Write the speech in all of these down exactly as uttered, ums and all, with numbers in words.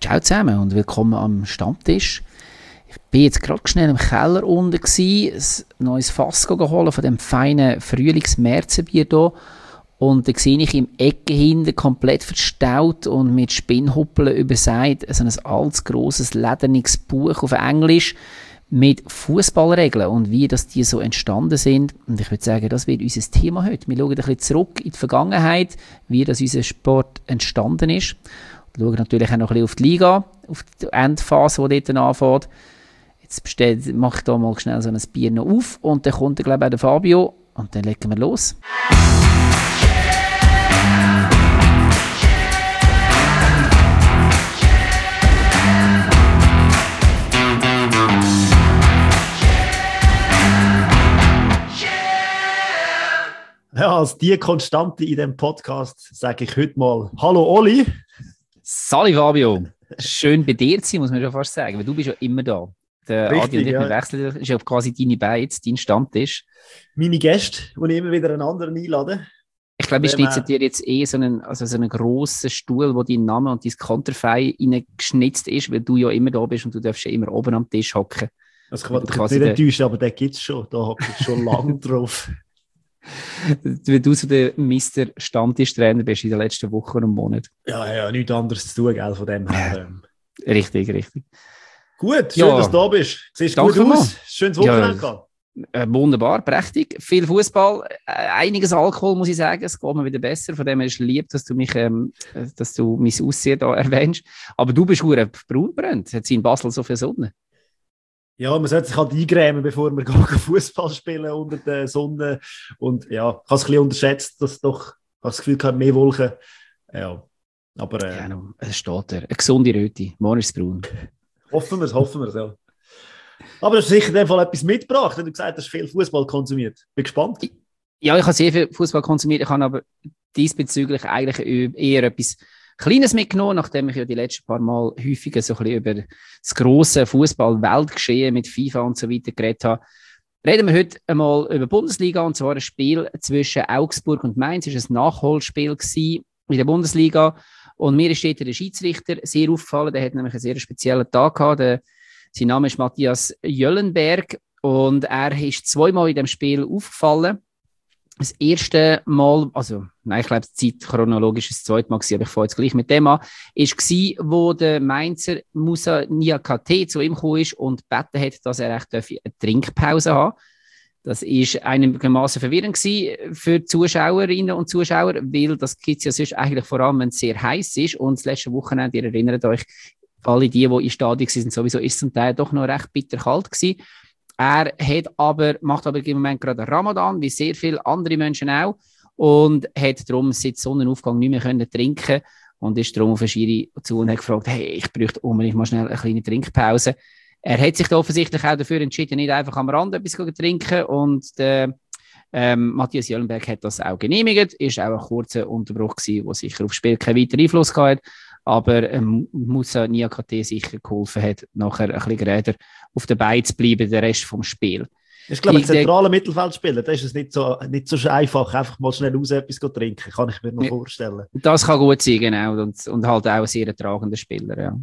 Ciao zusammen und willkommen am Stammtisch. Ich bin jetzt gerade schnell im Keller unten gsi, ein neues Fass geholt von dem feinen Frühlings-Märzenbier hier. Und da sehe ich im Ecke hinten komplett verstaut und mit Spinnhuppeln übersät so ein altes, grosses, lederniges Buch auf Englisch mit Fußballregeln und wie das die so entstanden sind. Und ich würde sagen, das wird unser Thema heute. Wir schauen ein bisschen zurück in die Vergangenheit, wie das unser Sport entstanden ist. Wir schauen natürlich auch noch ein bisschen auf die Liga, auf die Endphase, die dort anfängt. Jetzt bestellt, mache ich da mal schnell so ein Bier noch auf und dann kommt, glaube ich, auch der Fabio und dann legen wir los. Ja, als die Konstante in diesem Podcast sage ich heute mal Hallo Oli. Sali Fabio, schön bei dir zu sein, muss man schon fast sagen, weil du bist ja immer da. Der Richtig, Adi und ich ja. wechseln, ist ja quasi deine Beiz, dein Stammtisch. Meine Gäste, die ich immer wieder einen anderen einladen. Ich glaube, ich Dem, schnitze dir jetzt eh so einen, also so einen grossen Stuhl, wo dein Name und dein Konterfei reingeschnitzt ist, weil du ja immer da bist und du darfst ja immer oben am Tisch hocken. Das kann ich nicht enttäuschen, aber den gibt es schon. Da hocke ich schon lange drauf. Weil du so der Mister Stammtischtrainer bist in den letzten Wochen und Monaten. Ja, ja, nichts anderes zu tun, gell, von dem her. Richtig, richtig. Gut, schön, Ja. dass du da bist. Siehst Danke gut aus. mal. Schönes Wochenende Ja. gehabt. Äh, wunderbar, prächtig. Viel Fußball, äh, einiges Alkohol, muss ich sagen. Es geht mir wieder besser. Von dem her ist es lieb, dass du mich, ähm, dass du mein Aussehen da erwähnst. Aber du bist verdammt braun brennt. Hat sie in Basel so viel Sonne? Ja, man sollte sich halt eingrämen, bevor man Fußball spielen unter der Sonne. Und ja, ich habe es ein bisschen unterschätzt, dass doch, ich habe das Gefühl, ich habe mehr Wolken. Ja, aber äh, Ja, no, es steht da. Eine gesunde Röte. Morgen ist es braun. hoffen wir es, hoffen wir es, ja. Aber du hast sicher in dem Fall etwas mitgebracht, wenn du gesagt hast, viel Fußball konsumiert. Bin gespannt. Ja, ich habe sehr viel Fußball konsumiert. Ich habe aber diesbezüglich eigentlich eher etwas Kleines mitgenommen, nachdem ich ja die letzten paar Mal häufiger so ein bisschen über das grosse Fußball-Weltgeschehen mit FIFA und so weiter geredet habe. Reden wir heute einmal über die Bundesliga, und zwar ein Spiel zwischen Augsburg und Mainz. Es war ein Nachholspiel in der Bundesliga und mir ist dort der Schiedsrichter sehr aufgefallen. Der hat nämlich einen sehr speziellen Tag gehabt. Der, sein Name ist Matthias Jöllenberg und er ist zweimal in dem Spiel aufgefallen. Das erste Mal, also nein, ich glaube, die Zeit chronologisch ist das zweite Mal gewesen, aber ich fange jetzt gleich mit dem an, war, wo der Mainzer Musa Niakate zu ihm gekommen ist und gebeten hat, dass er echt eine Trinkpause haben darf. Das war einigermaßen verwirrend gewesen für die Zuschauerinnen und Zuschauer, weil das gibt es ja sonst eigentlich vor allem, wenn es sehr heiß ist. Und das letzte Wochenende, ihr erinnert euch, alle die, die im Stadion waren, sowieso ist es zum Teil doch noch recht bitterkalt gewesen. Er hat aber, macht aber im Moment gerade Ramadan, wie sehr viele andere Menschen auch, und hat darum seit Sonnenaufgang nicht mehr können trinken und ist darum auf eine Schiri zu und hat gefragt, hey, ich bräuchte unbedingt mal schnell eine kleine Trinkpause. Er hat sich da offensichtlich auch dafür entschieden, nicht einfach am Rand etwas zu trinken, und der ähm, Matthias Jöllenberg hat das auch genehmigt. Es war auch ein kurzer Unterbruch gewesen, der sicher aufs Spiel keinen weiteren Einfluss hatte. Aber ähm, Musa Niakate sicher geholfen hat, nachher ein bisschen geräder auf der Beine zu bleiben, den Rest des Spiels. Ich glaube, ein zentraler Mittelfeldspieler, da ist es nicht so, nicht so einfach, einfach mal schnell raus etwas zu trinken, kann ich mir noch vorstellen. Das kann gut sein, genau, und, und halt auch ein sehr tragender Spieler, ja.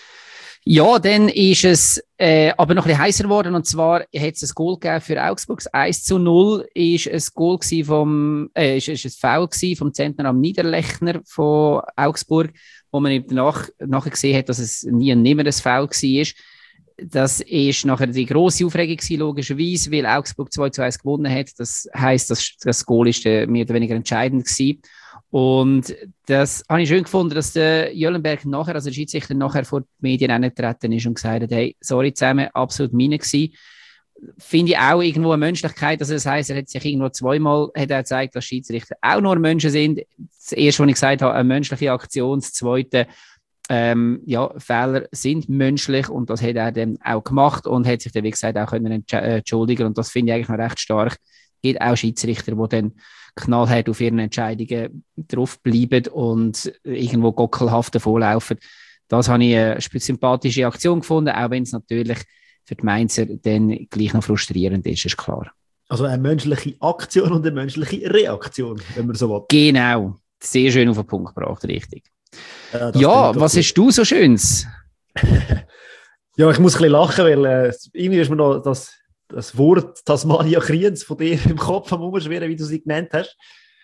Ja, dann ist es äh, aber noch ein bisschen heißer geworden, und zwar hat es ein Goal gegeben für Augsburg. eins zu null ist ein Goal vom, äh, ist, ist ein Foul gewesen vom Zentner am Niederlechner von Augsburg, wo man danach, nachher gesehen hat, dass es nie ein nimmeres Foul war. Das ist nachher die grosse Aufregung gewesen, logischerweise, weil Augsburg zwei zu eins gewonnen hat. Das heisst, das, das Goal ist äh, mehr oder weniger entscheidend gewesen. Und das habe ich schön gefunden, dass der Jöllenberg nachher, also der Schiedsrichter nachher vor die Medien angetreten ist und gesagt hat, hey, sorry zusammen, absolut meine gewesen. Finde ich auch irgendwo eine Menschlichkeit, also das heisst, er hat sich irgendwo zweimal hat er gezeigt, dass Schiedsrichter auch nur Menschen sind. Das erste, was ich gesagt habe, eine menschliche Aktion, das zweite, ähm, ja, Fehler sind menschlich, und das hat er dann auch gemacht und hat sich dann, wie gesagt, auch können entschuldigen, und das finde ich eigentlich noch recht stark. Es gibt auch Schiedsrichter, die dann knallhart auf ihren Entscheidungen draufbleiben und irgendwo gockelhaft davonlaufen. Das habe ich eine sympathische Aktion gefunden, auch wenn es natürlich für die Mainzer dann gleich noch frustrierend ist, ist klar. Also eine menschliche Aktion und eine menschliche Reaktion, wenn man so will. Genau, sehr schön auf den Punkt gebracht, richtig. Ja, ja was hast du so Schönes? Ja, ich muss ein bisschen lachen, weil äh, irgendwie ist mir noch das, das Wort Tasmania Kriens von dir im Kopf am Umschwirren, wie du sie genannt hast.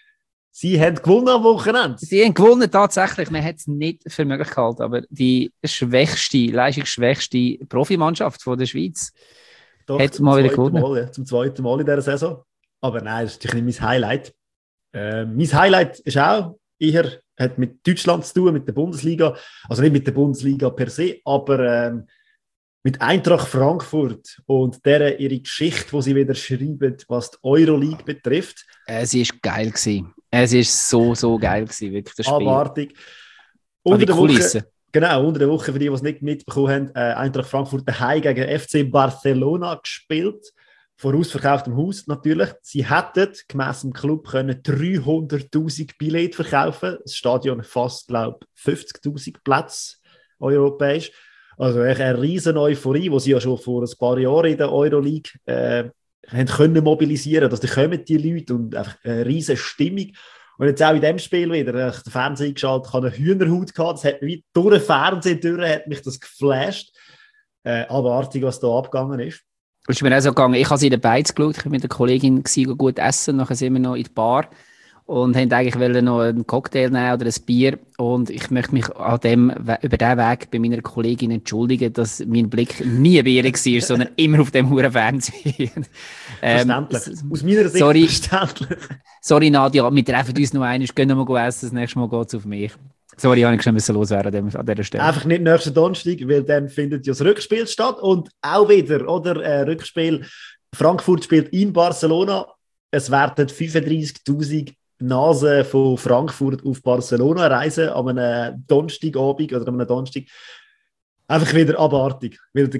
Sie haben gewonnen am Wochenende. Sie haben gewonnen, tatsächlich. Man hat es nicht für möglich gehalten, aber die schwächste, leistungsschwächste Profimannschaft von der Schweiz Doch, hat mal wieder gewonnen. Mal, ja, zum zweiten Mal in dieser Saison. Aber nein, das ist natürlich nicht mein Highlight. Äh, mein Highlight ist auch eher, hat mit Deutschland zu tun, mit der Bundesliga. Also nicht mit der Bundesliga per se, aber ähm, mit Eintracht Frankfurt und deren ihre Geschichte, die sie wieder schreiben, was die Euroleague betrifft. Es war geil gewesen. Es war so, so geil gewesen, wirklich das Spiel. Abartig. Unter der Woche, genau, unter der Woche, für die, die es nicht mitbekommen haben, äh, Eintracht Frankfurt daheim gegen F C Barcelona gespielt. Vor ausverkauftem Haus natürlich. Sie hätten gemäss dem Club können dreihunderttausend Billette verkaufen. Das Stadion fast, glaube ich, fünfzigtausend Plätze europäisch. Also eine riesen Euphorie, die sie ja schon vor ein paar Jahren in der Euroleague äh, haben können mobilisieren. Dass da kommen die Leute und einfach eine riesen Stimmung. Und jetzt auch in diesem Spiel wieder, ich habe den Fernseher eingeschaltet, ich hatte eine Hühnerhaut gehabt, das hat mich durch den Fernseher durch, hat mich das geflasht. Äh, abartig, was da abgegangen ist. Es ist mir auch so gegangen, ich habe sie in den Beiz geschaut, ich war mit der Kollegin gewesen, gut essen, nachher sind wir noch in die Bar und haben eigentlich noch einen Cocktail nehmen oder ein Bier und ich möchte mich an dem, über diesen Weg bei meiner Kollegin entschuldigen, dass mein Blick nie bei ihr war, sondern immer auf dem huren Fernseher. Verständlich. Ähm, Aus meiner Sicht sorry, verständlich. Sorry Nadia, wir treffen uns noch einmal, gehen wir mal essen, das nächste Mal geht es auf mich. Sorry, ich schon müssen loswerden an dieser Stelle. Einfach nicht nächsten Donnerstag, weil dann findet ja das Rückspiel statt und auch wieder, oder, äh, Rückspiel, Frankfurt spielt in Barcelona, es werden fünfunddreißigtausend Nasen von Frankfurt auf Barcelona reisen an einem Donnerstagabend oder an einem Donnerstag. Einfach wieder abartig.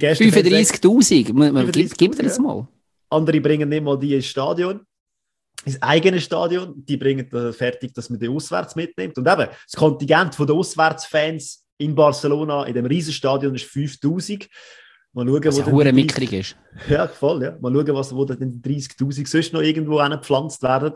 fünfunddreißigtausend? Gibt er das mal? Andere bringen nicht mal die ins Stadion. Ins eigene Stadion, die bringen äh, fertig, dass man die auswärts mitnimmt. Und eben, das Kontingent der Auswärtsfans in Barcelona, in dem Riesenstadion, ist fünftausend. Mal schauen, was wo ja mickrig ist. Ja, voll, ja. Mal schauen, was, wo dann die dreißigtausend sonst noch irgendwo hingepflanzt werden.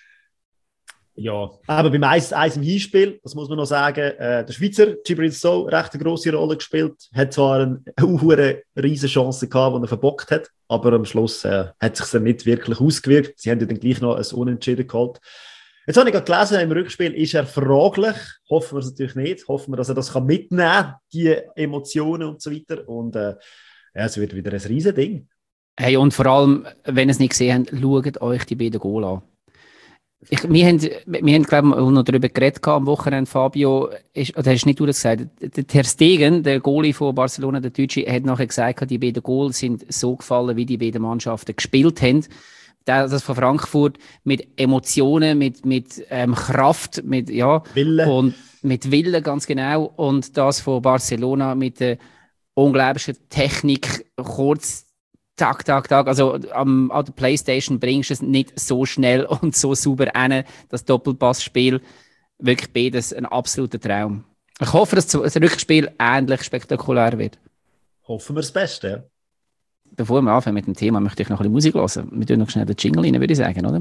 Ja, aber beim eins eins im Hinspiel, das muss man noch sagen, äh, der Schweizer Djibril Sow recht eine grosse Rolle gespielt, hat zwar eine, eine riesige Chance gehabt, die er verbockt hat, aber am Schluss äh, hat es sich nicht wirklich ausgewirkt. Sie haben ja dann gleich noch ein Unentschieden geholt. Jetzt habe ich gerade gelesen, im Rückspiel ist er fraglich, hoffen wir es natürlich nicht, hoffen wir, dass er das kann mitnehmen kann, die Emotionen und so weiter. Und äh, ja, es wird wieder ein riesen Ding. Hey, und vor allem, wenn ihr es nicht gesehen habt, schaut euch die beiden Goal an. Ich, wir haben, wir haben glaube ich, noch darüber geredet am Wochenende, Fabio, ist, oder hast du nicht du das gesagt? Der Ter Stegen, der Goalie von Barcelona, der Deutsche, hat nachher gesagt, die beiden Goals sind so gefallen, wie die beiden Mannschaften gespielt haben. Das von Frankfurt mit Emotionen, mit, mit ähm, Kraft, mit, ja, Wille. Und mit Wille, ganz genau. Und das von Barcelona mit der unglaublichen Technik, kurz, Tag, Tag, Tag. Also am, an der Playstation bringst du es nicht so schnell und so sauber hin, das Doppelpassspiel. Wirklich beides ein absoluter Traum. Ich hoffe, dass das Rückspiel ähnlich spektakulär wird. Hoffen wir das Beste, ja. Bevor wir anfangen mit dem Thema, möchte ich noch ein bisschen Musik hören. Wir tun noch schnell den Jingle rein, würde ich sagen, oder?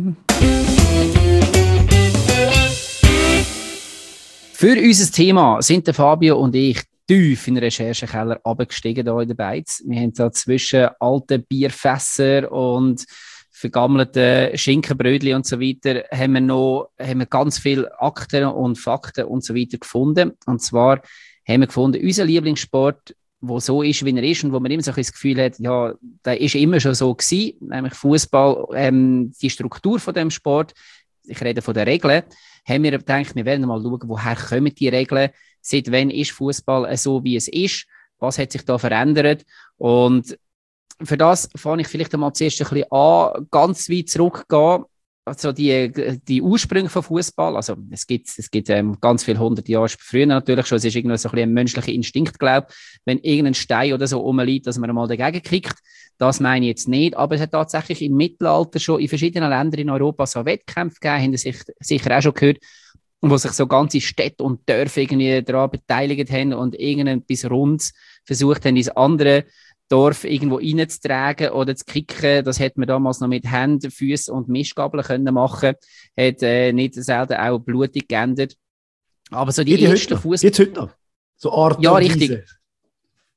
Für unser Thema sind der Fabio und ich tief in den Recherchekeller runtergestiegen hier in der Beiz. Wir haben da zwischen alten Bierfässer und vergammelten Schinkenbrötchen und so weiter haben wir noch haben wir ganz viele Akten und Fakten und so weiter gefunden. Und zwar haben wir gefunden, unser Lieblingssport, wo so ist, wie er ist und wo man immer so ein das Gefühl hat, ja, der ist immer schon so gewesen, nämlich Fußball, ähm, die Struktur von dem Sport, ich rede von den Regeln, haben wir gedacht, wir werden mal schauen, woher kommen die Regeln, seit wann ist Fußball so, wie es ist, was hat sich da verändert und für das fange ich vielleicht einmal zuerst ein bisschen an, ganz weit zurückgehen, also die, die Ursprünge von Fußball, also es gibt, es gibt ähm, ganz viele hundert Jahre früher natürlich schon, es ist irgendwie so ein, ein menschlicher Instinkt, glaube ich, wenn irgendein Stein oder so rumliegt, dass man mal dagegen kickt. Das meine ich jetzt nicht, aber es hat tatsächlich im Mittelalter schon in verschiedenen Ländern in Europa so Wettkämpfe gegeben, haben Sie sich sicher auch schon gehört, wo sich so ganze Städte und Dörfer irgendwie daran beteiligt haben und irgendetwas Rundes versucht haben, ins andere Dorf irgendwo reinzutragen oder zu kicken. Das hätte man damals noch mit Händen, Füßen und Mistgabeln können machen. Hat äh, nicht selten auch blutig geändert. Aber so die, die ersten Fußball... Jetzt heute noch? So Art Ja, richtig.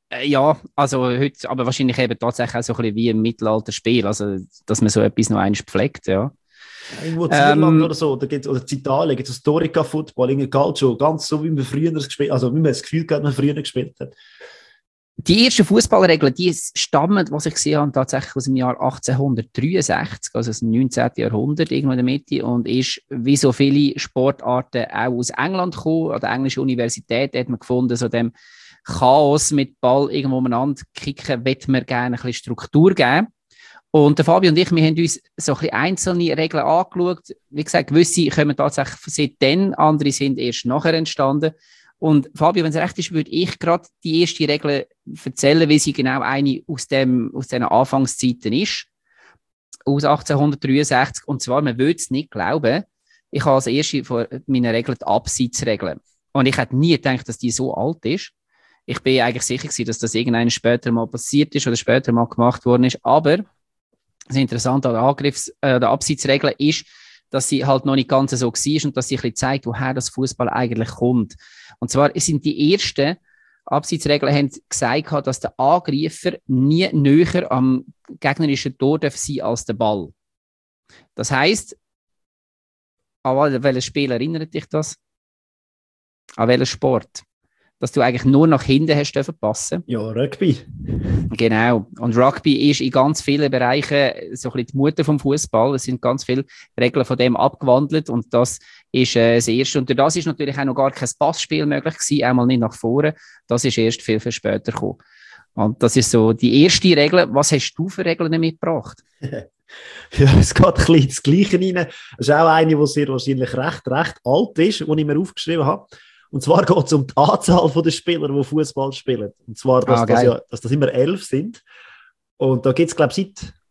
Äh, ja, also heute, aber wahrscheinlich eben tatsächlich auch so ein bisschen wie im Mittelalterspiel, also dass man so etwas noch einmal pflegt, ja. Ja, irgendwo in Ähm, Irland oder so, oder, gibt's, oder in Italien gibt es Historica-Football, irgendwie Calcio, ganz so wie man früher gespielt, also wie man das Gefühl hat, man früher gespielt hat. Die ersten Fußballregeln, die stammen, was ich gesehen habe, tatsächlich aus dem Jahr achtzehnhundertdreiundsechzig, also aus dem neunzehnten. Jahrhundert, irgendwo in der Mitte, und ist wie so viele Sportarten auch aus England gekommen. An der englischen Universität hat man gefunden, so dem Chaos mit Ball irgendwo umeinander kicken, möchte man gerne ein bisschen Struktur geben. Und der Fabio und ich, wir haben uns so ein bisschen einzelne Regeln angeschaut. Wie gesagt, gewisse kommen tatsächlich seitdem, andere sind erst nachher entstanden. Und Fabio, wenn es recht ist, würde ich gerade die erste Regel erzählen, wie sie genau eine aus, dem, aus diesen Anfangszeiten ist, aus achtzehnhundertdreiundsechzig. Und zwar, man würde es nicht glauben, ich habe als erste von meinen Regeln die Abseitsregel. Und ich hätte nie gedacht, dass die so alt ist. Ich bin eigentlich sicher gewesen, dass das irgendwann später mal passiert ist oder später mal gemacht worden ist. Aber das Interessante an der, Angriffs-, äh, der Abseitsregel ist, dass sie halt noch nicht ganz so war und dass sie ein bisschen zeigt, woher das Fußball eigentlich kommt. Und zwar sind die ersten Abseitsregeln haben gesagt, dass der Angreifer nie näher am gegnerischen Tor sein darf als der Ball. Das heisst, an welches Spiel erinnert dich das? An welchen Sport? Dass du eigentlich nur nach hinten hast dürfen passen. Ja, Rugby. Genau. Und Rugby ist in ganz vielen Bereichen so ein bisschen die Mutter vom Fußball. Es sind ganz viele Regeln von dem abgewandelt und das ist äh, das Erste. Und durch das ist natürlich auch noch gar kein Passspiel möglich gewesen, einmal nicht nach vorne. Das ist erst viel, viel später gekommen. Und das ist so die erste Regel. Was hast du für Regeln mitgebracht? Ja, es geht ein bisschen ins Gleiche rein. Es ist auch eine, die sehr wahrscheinlich recht, recht alt ist, die ich mir aufgeschrieben habe. Und zwar geht es um die Anzahl der Spieler, die Fußball spielen. Und zwar, dass, ah, das, ja, dass das immer elf sind. Und da gibt es, glaube ich, seit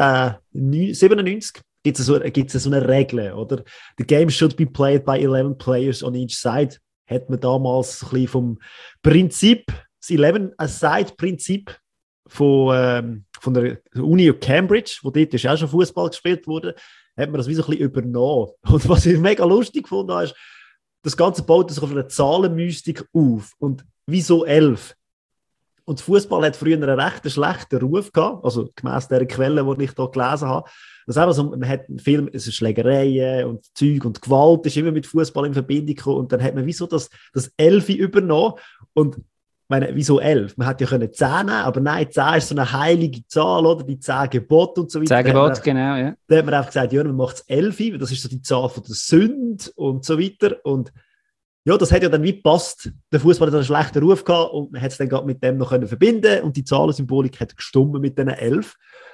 achtzehnhundertsiebenundneunzig gibt es so, gibt's so eine Regel, oder? The game should be played by eleven players on each side. Hat man damals ein bisschen vom Prinzip, das eleven-a-side-Prinzip von, ähm, von der Uni Cambridge, wo dort ist auch schon Fußball gespielt wurde, hat man das wie so ein bisschen übernommen. Und was ich mega lustig gefunden habe, ist, das Ganze baut sich auf eine Zahlenmystik auf. Und wieso elf? Und Fußball hat früher einen recht schlechten Ruf gehabt, also gemäss der Quelle, die ich hier gelesen habe. Das ist so, man hat einen Film, es ist Schlägereien und Zeug und Gewalt ist immer mit Fußball in Verbindung gekommen. Und dann hat man wieso das, das elf übernommen. Und meine, wieso elf? Man hätte ja können zehn nehmen, aber nein, zehn ist so eine heilige Zahl, oder? Die zehn Gebote und so weiter. zehn Gebote, genau, ja. Da hat man einfach gesagt, ja, man macht es elf, das ist so die Zahl von der Sünde und so weiter. Und ja, das hat ja dann wie gepasst. Der Fußball hat einen schlechten Ruf gehabt und man hat es dann gerade mit dem noch können verbinden und die Zahlensymbolik hat gestummt mit diesen elf.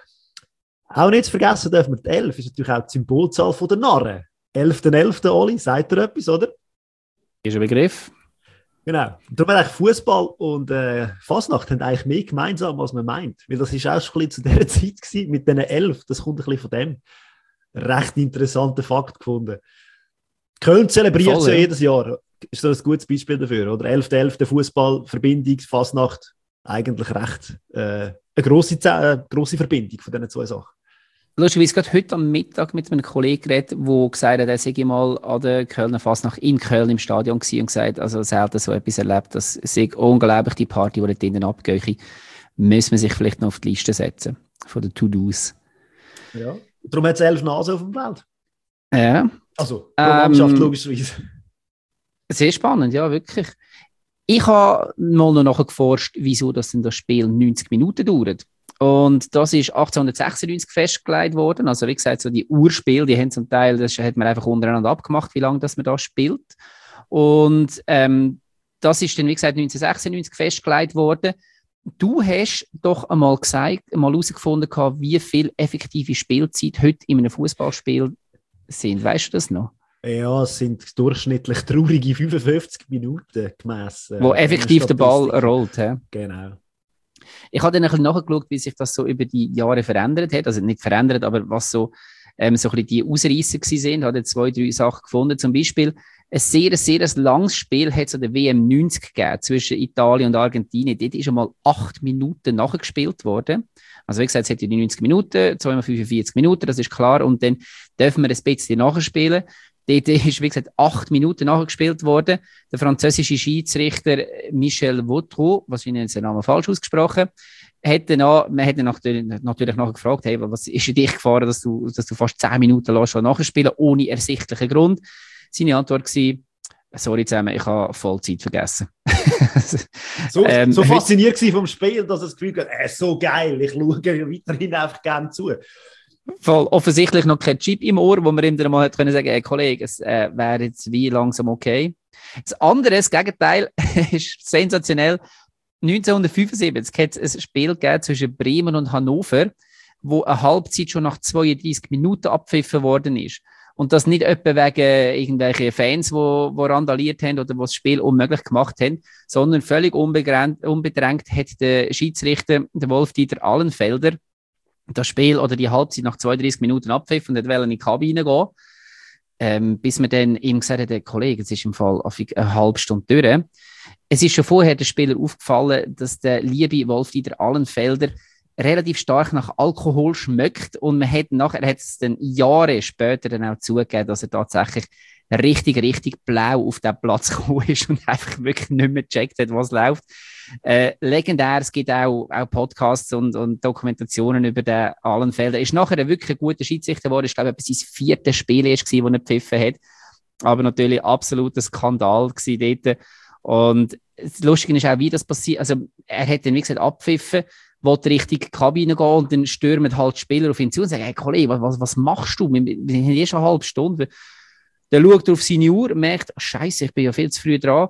Auch nicht zu vergessen dürfen wir, die elf ist natürlich auch die Symbolzahl von der Narren. elfter elfter Oli, sagt ihr etwas, oder? Ist ein Begriff. Genau. Darum haben eigentlich Fußball und äh, Fasnacht haben eigentlich mehr gemeinsam, als man meint. Weil das war auch schon ein bisschen zu dieser Zeit gewesen, mit diesen elf. Das kommt ein bisschen von dem. Recht interessanter Fakt gefunden. Köln zelebriert es ja jedes Jahr. Ist so ein gutes Beispiel dafür. Oder elfter elfter Fußball, Verbindung, Fasnacht. Eigentlich recht äh, eine grosse, äh, grosse Verbindung von diesen zwei Sachen. Lustigerweise gerade heute am Mittag mit einem Kollegen geredet, der gesagt hat, er sei mal an der Kölner Fasnacht in Köln im Stadion gewesen und gesagt, also selten so etwas erlebt, das sei unglaublich, die Party, die dort drinnen abgeht, müssen wir sich vielleicht noch auf die Liste setzen, von den To-Dos. Ja, darum hat es elf Nasen auf dem Feld. Ja. Also, Mannschaft ähm, logischerweise. Sehr spannend, ja, wirklich. Ich habe mal noch nachher geforscht, wieso das denn das Spiel neunzig Minuten dauert. Und das ist achtzehnhundertsechsundneunzig festgelegt worden. Also wie gesagt, so die Urspiele, die haben zum Teil, das hat man einfach untereinander abgemacht, wie lange das man da spielt. Und ähm, das ist dann, wie gesagt, neunzehnhundertsechsundneunzig festgelegt worden. Du hast doch einmal gesagt, einmal herausgefunden, wie viel effektive Spielzeit heute in einem Fußballspiel sind. Weißt du das noch? Ja, es sind durchschnittlich traurige fünfundfünfzig Minuten gemessen. Wo effektiv der Ball rollt. He? Genau. Ich habe dann ein bisschen nachgeschaut, wie sich das so über die Jahre verändert hat. Also nicht verändert, aber was so, ähm, so ein bisschen die Ausreisser waren. Ich habe zwei, drei Sachen gefunden. Zum Beispiel ein sehr, sehr langes Spiel hat es an der W M neunzig gegeben zwischen Italien und Argentinien. Dort ist einmal acht Minuten nachgespielt worden. Also wie gesagt, es hat ja die neunzig Minuten, zweimal fünfundvierzig Minuten, das ist klar. Und dann dürfen wir ein bisschen nachspielen. Dort ist, wie gesagt, acht Minuten nachgespielt worden. Der französische Schiedsrichter Michel Vautreau, wahrscheinlich ist der Name falsch ausgesprochen, hat dann auch, man hat dann natürlich, natürlich nachher gefragt, hey, was ist in dich gefahren, dass du, dass du fast zehn Minuten lang schon nachspielen, ohne ersichtlichen Grund? Seine Antwort war, sorry zusammen, ich habe Vollzeit vergessen. so ähm, so fasziniert war vom Spiel, dass er das Gefühl hat, äh, so geil, ich schaue weiterhin einfach gerne zu. Voll, offensichtlich noch kein Chip im Ohr, wo man ihm dann mal hat können sagen, hey, Kollege, es äh, wäre jetzt wie langsam okay. Das andere, das Gegenteil, ist sensationell. neunzehnhundertfünfundsiebzig hat es ein Spiel gegeben zwischen Bremen und Hannover, wo eine Halbzeit schon nach zweiunddreißig Minuten abgepfiffen worden ist. Und das nicht etwa wegen irgendwelchen Fans, die wo, wo randaliert haben oder die das Spiel unmöglich gemacht haben, sondern völlig unbedrängt hat der Schiedsrichter, der Wolf-Dieter Allenfelder, das Spiel oder die Halbzeit nach zweiunddreißig Minuten abpfiffen und wollte in die Kabine gehen. Ähm, bis man dann ihm gesagt hat, der Kollege, es ist im Fall eine halbe Stunde durch. Es ist schon vorher den Spielern aufgefallen, dass der liebe Wolf-Dieter Allenfelder relativ stark nach Alkohol schmeckt und man hat nachher, er hat es dann Jahre später dann auch zugegeben, dass er tatsächlich richtig, richtig blau auf den Platz gekommen ist und einfach wirklich nicht mehr gecheckt hat, was läuft. Äh, legendär, es gibt auch, auch Podcasts und, und Dokumentationen über den Allenfelder. Er ist nachher ein wirklich guter Schiedsrichter geworden. Ich glaube, es war sein viertes Spiel, das er gepfiffen hat. Aber natürlich absoluter Skandal gewesen dort. Und das Lustige ist auch, wie das passiert. Also, er hat dann, wie gesagt, abpfiffen, wollte Richtung Kabine gehen und dann stürmen halt die Spieler auf ihn zu und sagen, hey Kollege, was, was machst du? Wir, wir haben eh schon eine halbe Stunde. Dann schaut er auf seine Uhr, merkt, oh, Scheiße, ich bin ja viel zu früh dran,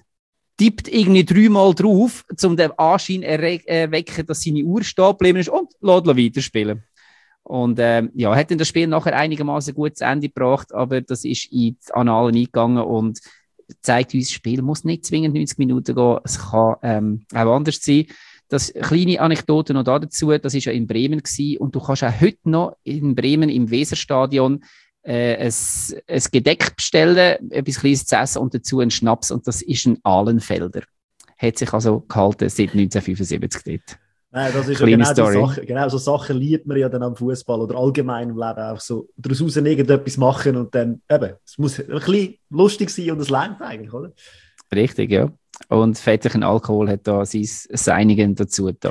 tippt irgendwie dreimal drauf, um den Anschein zu erwecken, dass seine Uhr stehen geblieben ist und lässt weiterspielen. Und ähm, ja, hat dann das Spiel nachher einigermaßen gut zu Ende gebracht, aber das ist in die Annalen eingegangen und zeigt uns, das Spiel muss nicht zwingend neunzig Minuten gehen, es kann ähm, auch anders sein. Das kleine Anekdote noch dazu, das war ja in Bremen gewesen, und du kannst auch heute noch in Bremen im Weserstadion äh, ein, ein Gedeck bestellen, etwas Kleines zu essen und dazu einen Schnaps, und das ist ein Ahlenfelder. Hat sich also gehalten seit neunzehnhundertfünfundsiebzig dort. Nein, das ist ja genau so Sachen, genau so Sachen liebt man ja dann am Fußball oder allgemein im Leben auch so. Daraus irgendetwas machen und dann eben, es muss ein bisschen lustig sein und es langt eigentlich, oder? Richtig, ja. Und fettlichen Alkohol hat da sein Seinigen dazu da.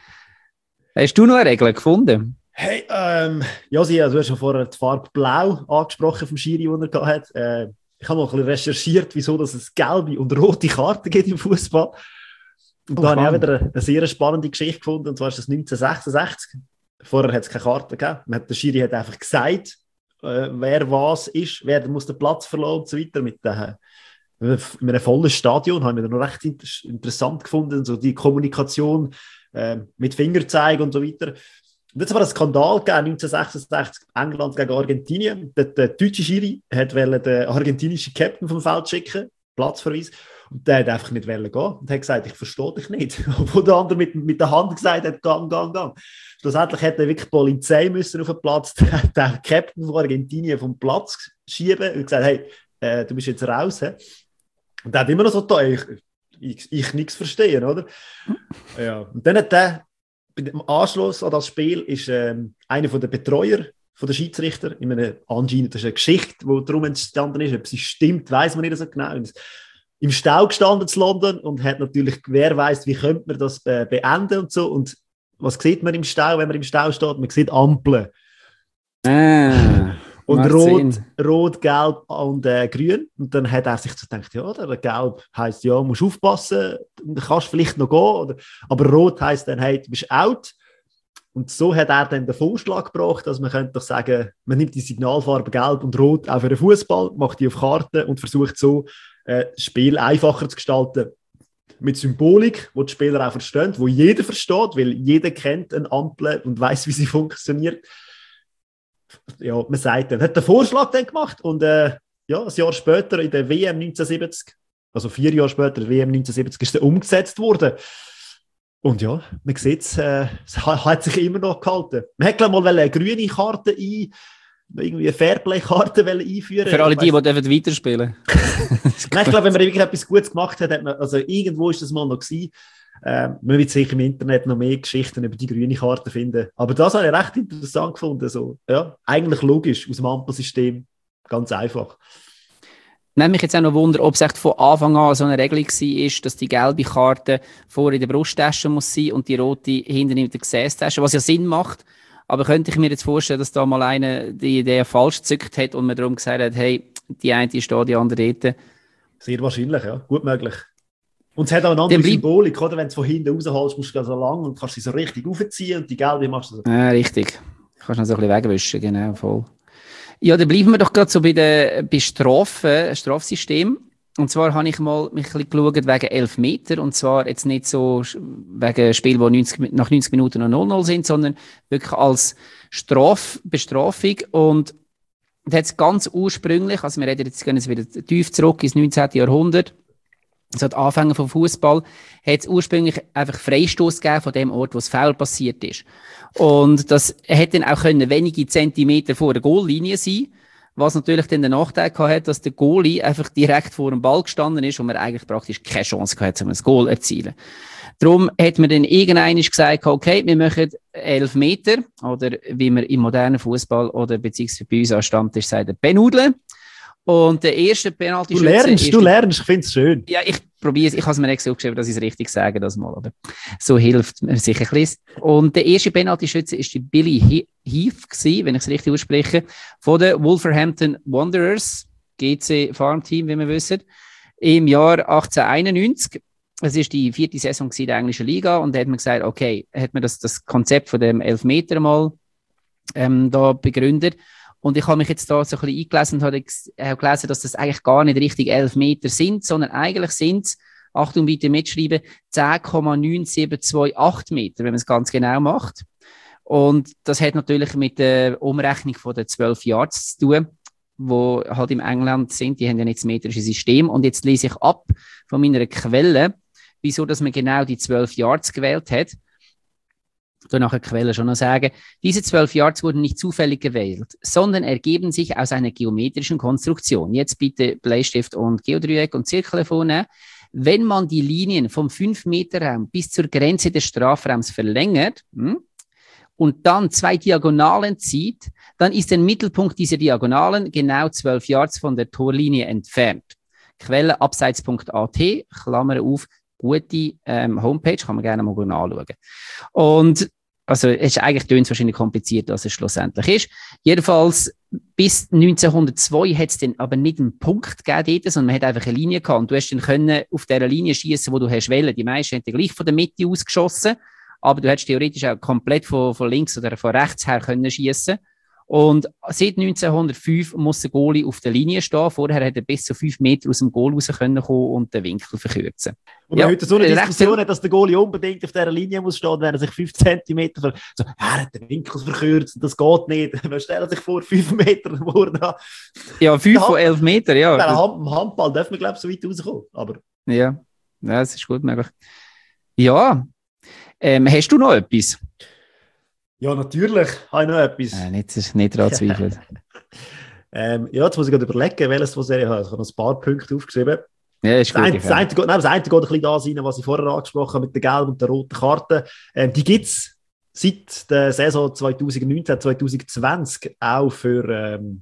Hast du noch eine Regel gefunden? Hey, ähm, ja, sie, also du hast schon vorher die Farbe Blau angesprochen vom Schiri, die er gehabt hat. Äh, ich habe noch ein bisschen recherchiert, wieso dass es gelbe und rote Karten gibt im Fußball. Und oh, da habe ich auch wieder eine, eine sehr spannende Geschichte gefunden, und zwar ist das neunzehnhundertsechsundsechzig. Vorher hat es keine Karte gegeben. Man hat, der Schiri hat einfach gesagt, äh, wer was ist, wer muss den Platz verlassen und so weiter. Mit den, in einem vollen Stadion habe ich mir noch recht inter- interessant gefunden, so die Kommunikation äh, mit Fingerzeig und so weiter. Und jetzt war ein Skandal gegeben, neunzehnhundertsechsundsechzig, England gegen Argentinien. Der, der deutsche Schiri wollte den argentinischen Captain vom Feld schicken, Platzverweis. Und der hat einfach nicht gehen und hat gesagt, ich verstehe dich nicht. Wo der andere mit, mit der Hand gesagt hat, gang, gang, gang. Schlussendlich hätte wirklich die Polizei müssen auf den Platz, den Captain von Argentinien vom Platz schieben und gesagt, hey, äh, du bist jetzt raus. He? Und der hat immer noch so da, ich, ich, ich nichts verstehen, oder? Ja. Und dann hat der, im Anschluss an das Spiel, ist ähm, einer der Betreuer von der Schiedsrichter, in einem anscheinend, das ist eine Geschichte, die darum entstanden ist, ob sie stimmt, weiss man nicht so genau. Im Stau gestanden zu London und hat natürlich, wer weiss, wie könnte man das äh, beenden und so. Und was sieht man im Stau, wenn man im Stau steht? Man sieht Ampeln. Ah, und rot, rot, gelb und äh, grün. Und dann hat er sich so gedacht, ja, oder gelb heisst, ja, musst aufpassen, dann kannst vielleicht noch gehen. Oder, aber rot heisst dann, hey, du bist out. Und so hat er dann den Vorschlag gebracht, dass man könnte doch sagen, man nimmt die Signalfarbe gelb und rot auch für den Fußball, macht die auf Karte und versucht so, äh, das Spiel einfacher zu gestalten. Mit Symbolik, die die Spieler auch verstehen, wo jeder versteht, weil jeder kennt eine Ampel und weiß, wie sie funktioniert. Ja, man sagt dann, hat den Vorschlag dann gemacht und äh, ja, ein Jahr später in der W M neunzehnhundertsiebzig, also vier Jahre später, der W M neunzehnhundertsiebzig, ist dann umgesetzt worden. Und ja, man sieht es, äh, es hat sich immer noch gehalten. Man hätte mal eine grüne Karte ein, irgendwie eine Fairplay-Karte einführen. Für alle die, die dürfen weiterspielen. Nein, ich glaube, wenn man wirklich etwas Gutes gemacht hat, hat man, also irgendwo ist das mal noch gewesen. Ähm, man wird sicher im Internet noch mehr Geschichten über die grüne Karte finden. Aber das habe ich recht interessant gefunden. So, ja, eigentlich logisch aus dem Ampelsystem. Ganz einfach. Nehme mich jetzt auch noch Wunder, ob es echt von Anfang an so eine Regelung war, dass die gelbe Karte vor in der Brusttasche muss sein und die rote hinten in der Gesäßtasche, was ja Sinn macht. Aber könnte ich mir jetzt vorstellen, dass da mal einer die Idee falsch gezückt hat und man darum gesagt hat, hey, die eine ist da, die andere dort. Sehr wahrscheinlich, ja. Gut möglich. Und es hat auch eine andere Symbolik, oder? Wenn du es von hinten rausholst, musst du so lang und kannst sie so richtig aufziehen und die gelbe machst du so. Ja, richtig. Du kannst noch so ein bisschen wegwischen, genau, voll. Ja, dann bleiben wir doch gerade so bei den bei Strafen, Strafsystem. Und zwar habe ich mal mich ein bisschen geschaut wegen Elfmeter. Und zwar jetzt nicht so wegen Spiel, die neunzig, nach neunzig Minuten noch null null sind, sondern wirklich als Straf, Bestrafung. Und das hat es ganz ursprünglich, also wir reden jetzt, gehen jetzt wieder tief zurück ins neunzehnten Jahrhundert, so die Anfänge vom Fußball, hat es ursprünglich einfach Freistoß gegeben von dem Ort, wo das Foul passiert ist. Und das hätte dann auch können wenige Zentimeter vor der Goallinie sein, was natürlich dann den Nachteil hat, dass der Goalie einfach direkt vor dem Ball gestanden ist und man eigentlich praktisch keine Chance gehabt, um ein Goal zu erzielen. Darum hat man dann irgendwann gesagt, okay, wir machen elf Meter, oder wie man im modernen Fußball oder beziehungsweise bei uns am Stammtisch sagt, Benudeln. Und der erste Penalty. Du lernst, du lernst, ich finde es schön. Ja, ich probiere es, ich habe es mir nicht so aufgeschrieben, dass ich es richtig sage, das mal, aber so hilft mir sicher ein bisschen. Und der erste Penalty-Schütze ist Billy Heath gewesen, wenn ich es richtig ausspreche, von den Wolverhampton Wanderers, G C Farmteam, wie wir wissen, im Jahr achtzehnhunderteinundneunzig. Es ist die vierte Saison in der englischen Liga und da hat man gesagt, okay, hat man das, das Konzept von dem Elfmeter mal ähm, da begründet. Und ich habe mich jetzt da so ein bisschen eingelesen und habe gelesen, dass das eigentlich gar nicht richtig elf Meter sind, sondern eigentlich sind es, Achtung bitte mitschreiben, zehn Komma neun sieben zwei acht Meter, wenn man es ganz genau macht. Und das hat natürlich mit der Umrechnung von den zwölf Yards zu tun, wo halt im England sind, die haben ja nicht das metrische System. Und jetzt lese ich ab von meiner Quelle, wieso dass man genau die zwölf Yards gewählt hat. Ich kann nachher Quelle schon noch sagen, diese zwölf Yards wurden nicht zufällig gewählt, sondern ergeben sich aus einer geometrischen Konstruktion. Jetzt bitte Bleistift und Geodreieck und Zirkel vornehmen. Wenn man die Linien vom fünf Meter Raum bis zur Grenze des Strafraums verlängert hm, und dann zwei Diagonalen zieht, dann ist der Mittelpunkt dieser Diagonalen genau zwölf Yards von der Torlinie entfernt. Quelle abseits punkt a t, Klammer auf, gute ähm, Homepage, kann man gerne mal anschauen. Und also es ist eigentlich tönt wahrscheinlich komplizierter, als es schlussendlich ist. Jedenfalls bis neunzehnhundertzwei hat es dann aber nicht einen Punkt gegeben dort, sondern man hat einfach eine Linie gehabt. Und du hast dann können auf dieser Linie schießen, wo du hast wollen. Die meisten haben gleich von der Mitte ausgeschossen, aber du hättest theoretisch auch komplett von, von links oder von rechts her können schießen. Und seit neunzehnhundertfünf muss der Goalie auf der Linie stehen. Vorher hat er bis zu fünf Meter aus dem Goal raus können kommen und den Winkel verkürzen. Und ja, heute so eine Diskussion hat, dass der Goalie unbedingt auf dieser Linie muss stehen, wenn er sich fünf Zentimeter ver... so, er hat den Winkel verkürzt, das geht nicht. Man stellt sich vor, fünf Meter vorne. Ja, fünf von elf Meter, ja. Im Handball dürfen wir, glaube ich, so weit rauskommen. Aber... Ja. Ja, das ist gut möglich. Ja, ähm, hast du noch etwas? Ja, natürlich habe ich noch etwas. Äh, nicht nicht daran zweifeln. ähm, ja, jetzt muss ich gerade überlegen, welches was ich habe. Ich habe noch ein paar Punkte aufgeschrieben. Ja, ist das, gut, eine, das, eine, nein, das eine geht ein bisschen da rein, was ich vorher angesprochen habe mit der gelben und der roten Karte. Ähm, die gibt es seit der Saison zwanzig neunzehn zwanzig zwanzig auch für ähm,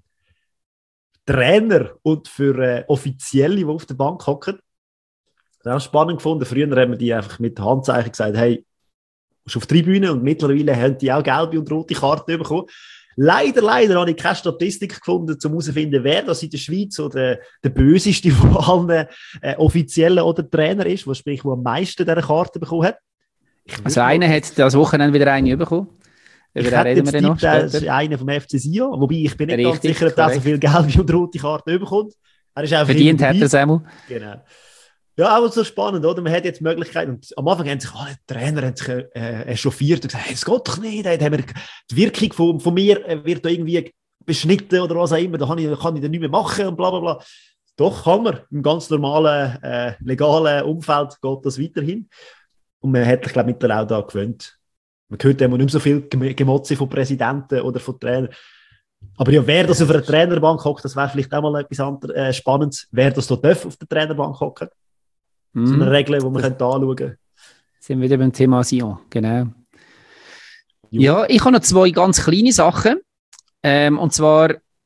Trainer und für äh, Offizielle, die auf der Bank hocken. Das habe ich auch spannend gefunden. Früher haben wir die einfach mit Handzeichen gesagt, hey, auf die Tribüne, und mittlerweile haben die auch gelbe und rote Karten bekommen. Leider, leider habe ich keine Statistik gefunden, um herauszufinden, wer das in der Schweiz so der, der böseste von allen äh, Offiziellen oder Trainer ist, der sprich, wo am meisten diese Karten bekommen hat. Also einer hat das Wochenende wieder eine bekommen. Ich hätte jetzt noch das ist einer vom F C Sion, wobei ich bin nicht Richtig, ganz sicher, ob er so viele gelbe und rote Karten bekommt. Er ist einfach verdient hat er es einmal. Genau. Ja, auch so spannend, oder? Man hat jetzt Möglichkeiten. Und am Anfang haben sich alle Trainer haben sich, äh, echauffiert und gesagt, hey, das geht doch nicht. Hey, haben wir, die Wirkung von, von mir wird da irgendwie beschnitten oder was auch immer. Da kann ich, kann ich dann nicht mehr machen und bla bla bla. Doch, kann man. Im ganz normalen, äh, legalen Umfeld geht das weiterhin. Und man hat sich, glaube ich, mittlerweile auch da gewöhnt. Man hört immer nicht mehr so viel Gemotze von Präsidenten oder von Trainern. Aber ja, wer das auf einer Trainerbank hockt, das wäre vielleicht auch mal etwas anderes, äh, Spannendes. Wer das da darf auf der Trainerbank hocken. Mm. So eine Regel, die man anschauen könnte. Sind wir wieder beim Thema Sion, genau. Jo. Ja, ich habe noch zwei ganz kleine Sachen. Ähm, und zwar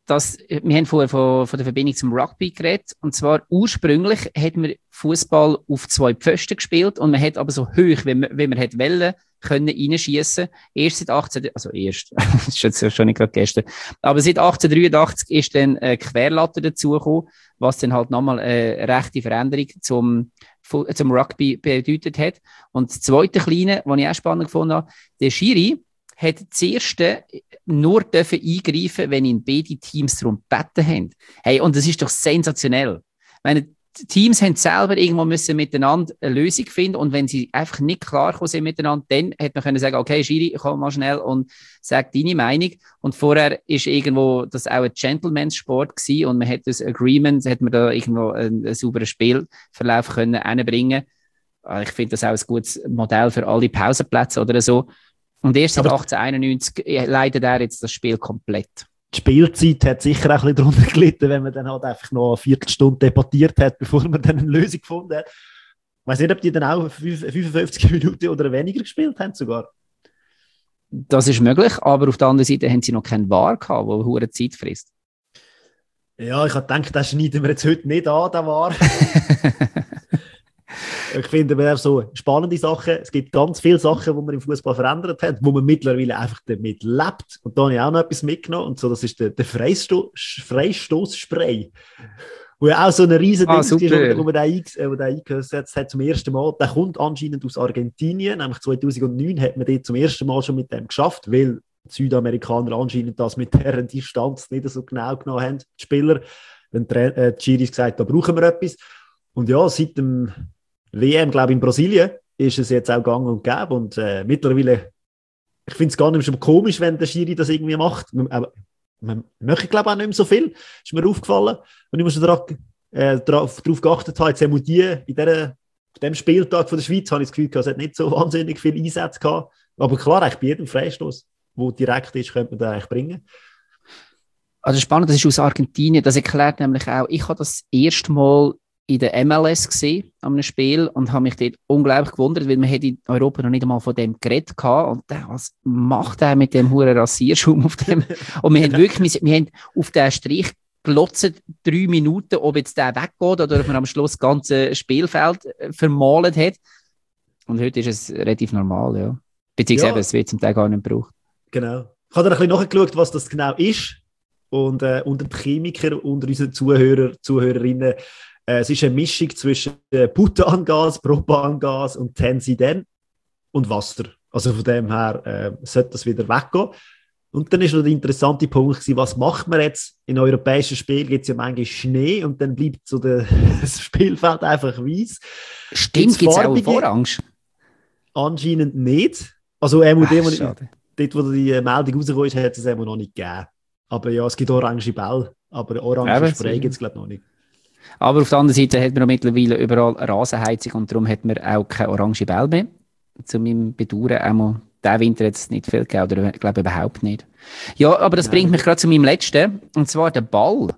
das, wir haben vorher von, von der Verbindung zum Rugby geredet. Und zwar ursprünglich hat man Fußball auf zwei Pfosten gespielt und man hat aber so hoch, wie man, wie man hat wollen, können reinschiessen. Erst seit achtzehn, also erst, das ist jetzt schon nicht gerade gestern, aber seit achtzehnhundertdreiundachtzig ist dann eine Querlatte dazugekommen, was dann halt nochmal eine rechte Veränderung zum, zum Rugby bedeutet hat. Und das zweite Kleine, was ich auch spannend gefunden habe, der Schiri hat zuerst nur dürfen eingreifen, wenn ihn beide Teams darum gebeten haben. Hey, und das ist doch sensationell. Ich meine, die Teams haben selber irgendwo müssen miteinander eine Lösung finden und wenn sie einfach nicht klar gekommen sind miteinander, dann hätte man können sagen, okay, Schiri, komm mal schnell und sag deine Meinung. Und vorher ist irgendwo das auch ein Gentleman's-Sport gewesen und man hat das Agreement, hat man da irgendwo einen, einen sauberen Spielverlauf können hinbringen. Ich finde das auch ein gutes Modell für alle Pausenplätze oder so. Und erst seit achtzehnhunderteinundneunzig leitet er jetzt das Spiel komplett. Die Spielzeit hat sicher auch ein bisschen darunter gelitten, wenn man dann halt einfach noch eine Viertelstunde debattiert hat, bevor man dann eine Lösung gefunden hat. Ich weiss nicht, ob die dann auch fünfundfünfzig Minuten oder weniger gespielt haben sogar. Das ist möglich, aber auf der anderen Seite haben sie noch keinen V A R gehabt, der eine hohe Zeit frisst. Ja, ich habe gedacht, das schneiden wir jetzt heute nicht an, der V A R. Ich finde, wir haben so spannende Sachen. Es gibt ganz viele Sachen, die man im Fußball verändert hat, wo man mittlerweile einfach damit lebt. Und da habe ich auch noch etwas mitgenommen. Und so, das ist der, der Freisto- Freistoßspray. Wo ja auch so eine riesen ah, Ding ist, wo man den eingesetzt hat zum ersten Mal. Der kommt anscheinend aus Argentinien. Nämlich zweitausendneun hat man dort zum ersten Mal schon mit dem geschafft, weil die Südamerikaner anscheinend das mit deren Distanz nicht so genau genommen haben, die Spieler. Dann hat äh, die Giris gesagt, da brauchen wir etwas. Und ja, seit dem W M, glaube ich, in Brasilien ist es jetzt auch gang und gäbe. Und äh, mittlerweile, ich finde es gar nicht mehr schon komisch, wenn der Schiri das irgendwie macht. Aber man möchte, glaube ich, auch nicht mehr so viel. Ist mir aufgefallen. Und ich muss darauf äh, darauf geachtet haben, jetzt haben wir die in dieser, dem Spieltag von der Schweiz, habe ich das Gefühl, es hat nicht so wahnsinnig viele Einsätze gehabt. Aber klar, eigentlich bei jedem Freistoß, der direkt ist, könnte man den eigentlich bringen. Also spannend, das ist aus Argentinien. Das erklärt nämlich auch, ich habe das erste Mal in der M L S gesehen, an einem Spiel, und habe mich dort unglaublich gewundert, weil man in Europa noch nicht einmal von dem geredet hatte. Und der, was macht er mit dem huren Rasierschaum auf dem? Und wir haben wirklich, wir, wir haben auf den Strich glotzt drei Minuten, ob jetzt der weggeht oder ob man am Schluss das ganze Spielfeld vermalt hat. Und heute ist es relativ normal, ja. Beziehungsweise ja. Es wird zum Teil gar nicht gebraucht. Genau. Ich habe da ein bisschen nachgeschaut, was das genau ist. Und äh, unter den Chemikern, unter unseren Zuhörer, Zuhörerinnen, äh, es ist eine Mischung zwischen äh, Butangas, Propangas und Tensiden und Wasser. Also von dem her äh, sollte das wieder weggehen. Und dann ist noch der interessante Punkt gewesen, was macht man jetzt? In europäischen Spielen gibt es ja manchmal Schnee und dann bleibt so der, das Spielfeld einfach weiß. Stimmt, gibt es auch Orange? Anscheinend nicht. Also äh, Ach, dem, wo ich, dort, wo die Meldung rausgekommen ist, hat es eben noch nicht gegeben. Aber ja, es gibt orange Bälle, aber orange Spray gibt es glaube ich noch nicht. Aber auf der anderen Seite hat man noch mittlerweile überall Rasenheizung und darum hat man auch keine orange Bälle mehr. Zu meinem Bedauern einmal. Diesen Winter hat es nicht viel gegeben, oder ich glaube überhaupt nicht. Ja, aber das Nein. bringt mich gerade zu meinem letzten, und zwar der Ball.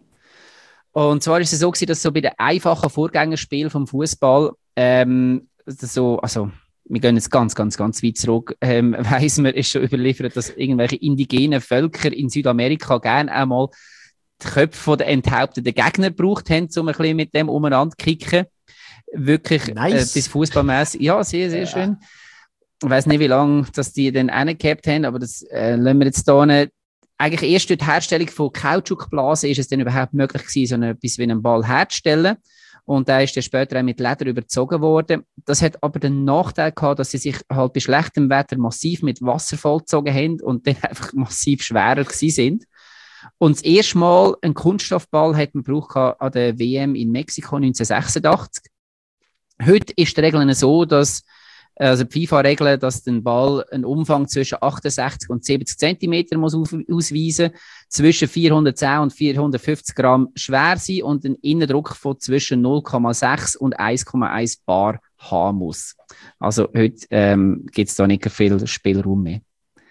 Und zwar ist es so gewesen, dass so bei den einfachen Vorgängerspielen vom Fußball, ähm, so, also, wir gehen jetzt ganz, ganz, ganz weit zurück, ähm, weiss man, ist schon überliefert, dass irgendwelche indigenen Völker in Südamerika gerne einmal die Köpfe der enthaupteten Gegner gebraucht haben, um ein bisschen mit dem umeinander zu kicken. Wirklich nice. äh, bis fußballmäßig. Ja, sehr, sehr ja. schön. Ich weiss nicht, wie lange dass die dann reingehabt haben, aber das äh, lassen wir jetzt hier nicht. Eigentlich erst durch die Herstellung von Kautschukblasen ist es dann überhaupt möglich gewesen, so etwas wie einen Ball herzustellen. Und der ist dann später auch mit Leder überzogen worden. Das hat aber den Nachteil gehabt, dass sie sich halt bei schlechtem Wetter massiv mit Wasser vollgezogen haben und dann einfach massiv schwerer gewesen sind. Und das erste Mal einen Kunststoffball hat man gebraucht an der W M in Mexiko neunzehnhundertsechsundachtzig. Heute ist die Regel so, dass also die FIFA regeln, dass der Ball einen Umfang zwischen achtundsechzig und siebzig Zentimeter muss ausweisen, zwischen vierhundertzehn und vierhundertfünfzig Gramm schwer sein und einen Innendruck von zwischen null Komma sechs und eins Komma eins Bar haben muss. Also heute ähm, gibt es da nicht viel Spielraum mehr.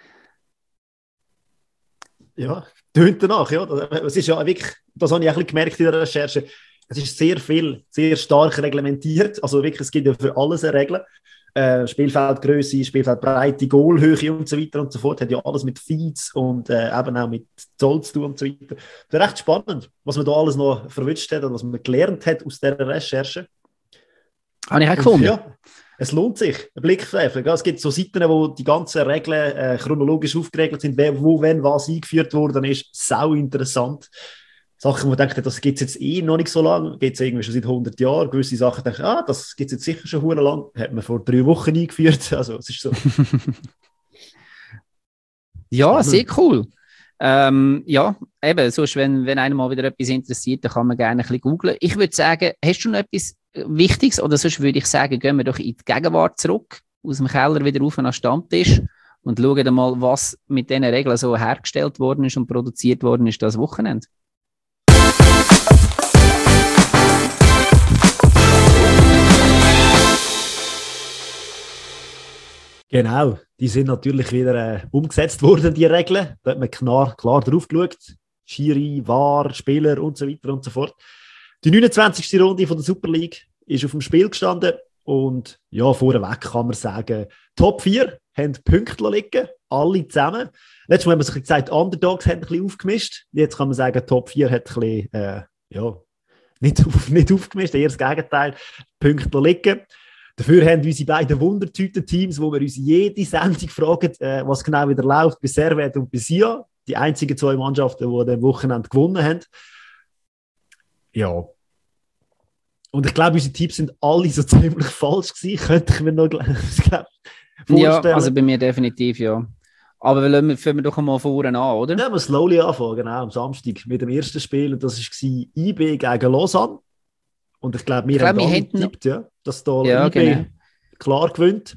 Ja, tönt danach, ja. Das ist ja wirklich, das habe ich auch ein bisschen gemerkt in der Recherche. Es ist sehr viel, sehr stark reglementiert. Also wirklich, es gibt ja für alles eine Regel. äh, Spielfeldgröße, Spielfeldbreite, Goalhöhe und so weiter und so fort. Hat ja alles mit Feeds und äh, eben auch mit Zoll zu tun und so weiter. Das ist recht spannend, was man da alles noch verwünscht hat und was man gelernt hat aus dieser Recherche. Habe ich auch gefunden. Ja, es lohnt sich, ein Blick zu werfen. Es gibt so Seiten, wo die ganzen Regeln äh, chronologisch aufgeregelt sind, wer, wo, wenn, was eingeführt worden ist. Sau interessant. Sachen, wo man denkt, das gibt es jetzt eh noch nicht so lange, gibt es irgendwie schon seit hundert Jahren. Gewisse Sachen denken, ah, das gibt es jetzt sicher schon verdammt lang. Hat man vor drei Wochen eingeführt. Also, es ist so. Ja, Spannend. sehr cool. Ähm, ja, eben, sonst, wenn, wenn einem mal wieder etwas interessiert, dann kann man gerne ein bisschen googlen. Ich würde sagen, hast du noch etwas Wichtiges? Oder sonst würde ich sagen, gehen wir doch in die Gegenwart zurück, aus dem Keller wieder rauf an den Stammtisch und schauen mal, was mit diesen Regeln so hergestellt worden ist und produziert worden ist das Wochenende. Genau, die sind natürlich wieder äh, umgesetzt worden, die Regeln. Da hat man klar, klar drauf geschaut. Schiri, V A R, Spieler und so weiter und so fort. Die neunundzwanzigste Runde von der Super League ist auf dem Spiel gestanden und ja, vorweg kann man sagen, Top vier haben Punkte liegen, alle zusammen. Letztes Mal haben wir sich gesagt, Underdogs haben ein bisschen aufgemischt. Jetzt kann man sagen, Top vier hat ein bisschen, äh, ja, nicht, auf, nicht aufgemischt, eher das Gegenteil, Punkte liegen. Dafür haben unsere beiden Wundertüten-Teams, wo wir uns jede Sendung fragen, äh, was genau wieder läuft, bei Servet und bei Sia. Die einzigen zwei Mannschaften, die am Wochenende gewonnen haben. Ja. Und ich glaube, unsere Tipps sind alle so ziemlich falsch gewesen. Könnte ich mir noch vorstellen. Ja, also bei mir definitiv, ja. Aber wir fangen wir doch mal vorne an, oder? Ja, wir slowly anfangen, genau, am Samstag mit dem ersten Spiel. Und das war I B gegen Lausanne. Und ich glaube, wir ich haben glaub, alle getippt, ja, dass da ja, I B genau. klar gewinnt.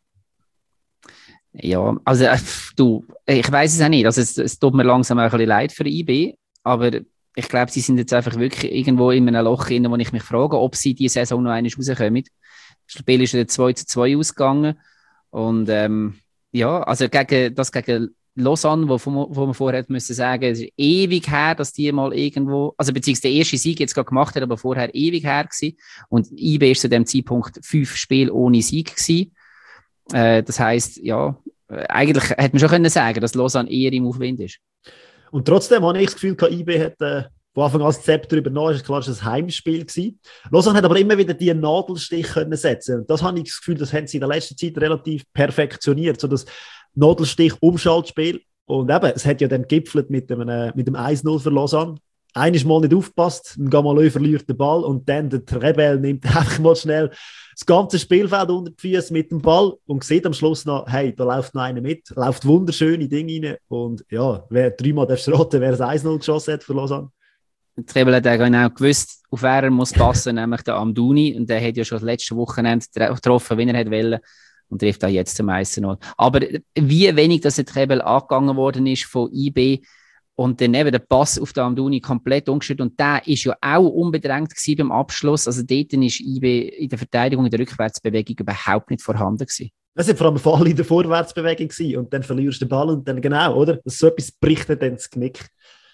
Ja, also äh, du, ich weiß es auch nicht. Also es, es tut mir langsam auch ein bisschen leid für I B, aber ich glaube, sie sind jetzt einfach wirklich irgendwo in einem Loch drin, wo ich mich frage, ob sie diese Saison noch einmal rauskommen. Das Spiel ist ja zwei zu zwei ausgegangen und ähm, ja, also gegen, das gegen Lausanne, wo, wo man vorher müssen sagen, es ist ewig her, dass die mal irgendwo, also beziehungsweise der erste Sieg jetzt gerade gemacht hat, aber vorher ewig her gewesen. Und I B ist zu dem Zeitpunkt fünf Spiele ohne Sieg gewesen. Äh, das heisst, ja, eigentlich hätte man schon können sagen, dass Lausanne eher im Aufwind ist. Und trotzdem habe ich das Gefühl, I B hat äh, von Anfang an das Zepter übernommen, ist klar, dass es ein Heimspiel gewesen. Lausanne hat aber immer wieder die Nadelstich können setzen. Und das habe ich das Gefühl, das haben sie in der letzten Zeit relativ perfektioniert, so das Nadelstich-Umschaltspiel. Und eben, es hat ja dann gipfelt mit dem, äh, mit dem eins null für Lausanne. Eines Mal nicht aufgepasst, ein Gamalö verliert den Ball und dann der Rebell nimmt einfach mal schnell das ganze Spielfeld unter die Füße mit dem Ball und sieht am Schluss noch, hey, da läuft noch einer mit, läuft wunderschöne Dinge rein. Und ja, wer dreimal darfst raten, wer das eins null geschossen hat für Lausanne. Der Rebell hat genau gewusst, auf wer er muss passen, nämlich der Amdouni. Und der hat ja schon das letzte Wochenende getroffen, wie er hat wollen. Und trifft auch jetzt zum eins null. Aber wie wenig das der Rebell angegangen worden ist von I B und dann eben der Pass auf den Amdouni komplett umgestellt. Und der ist ja auch unbedrängt gewesen beim Abschluss. Also dort ist I B in der Verteidigung, in der Rückwärtsbewegung überhaupt nicht vorhanden gewesen. Das war vor allem Fall in der Vorwärtsbewegung gewesen. Und dann verlierst du den Ball und dann genau, oder? Das so etwas bricht dann das Knick.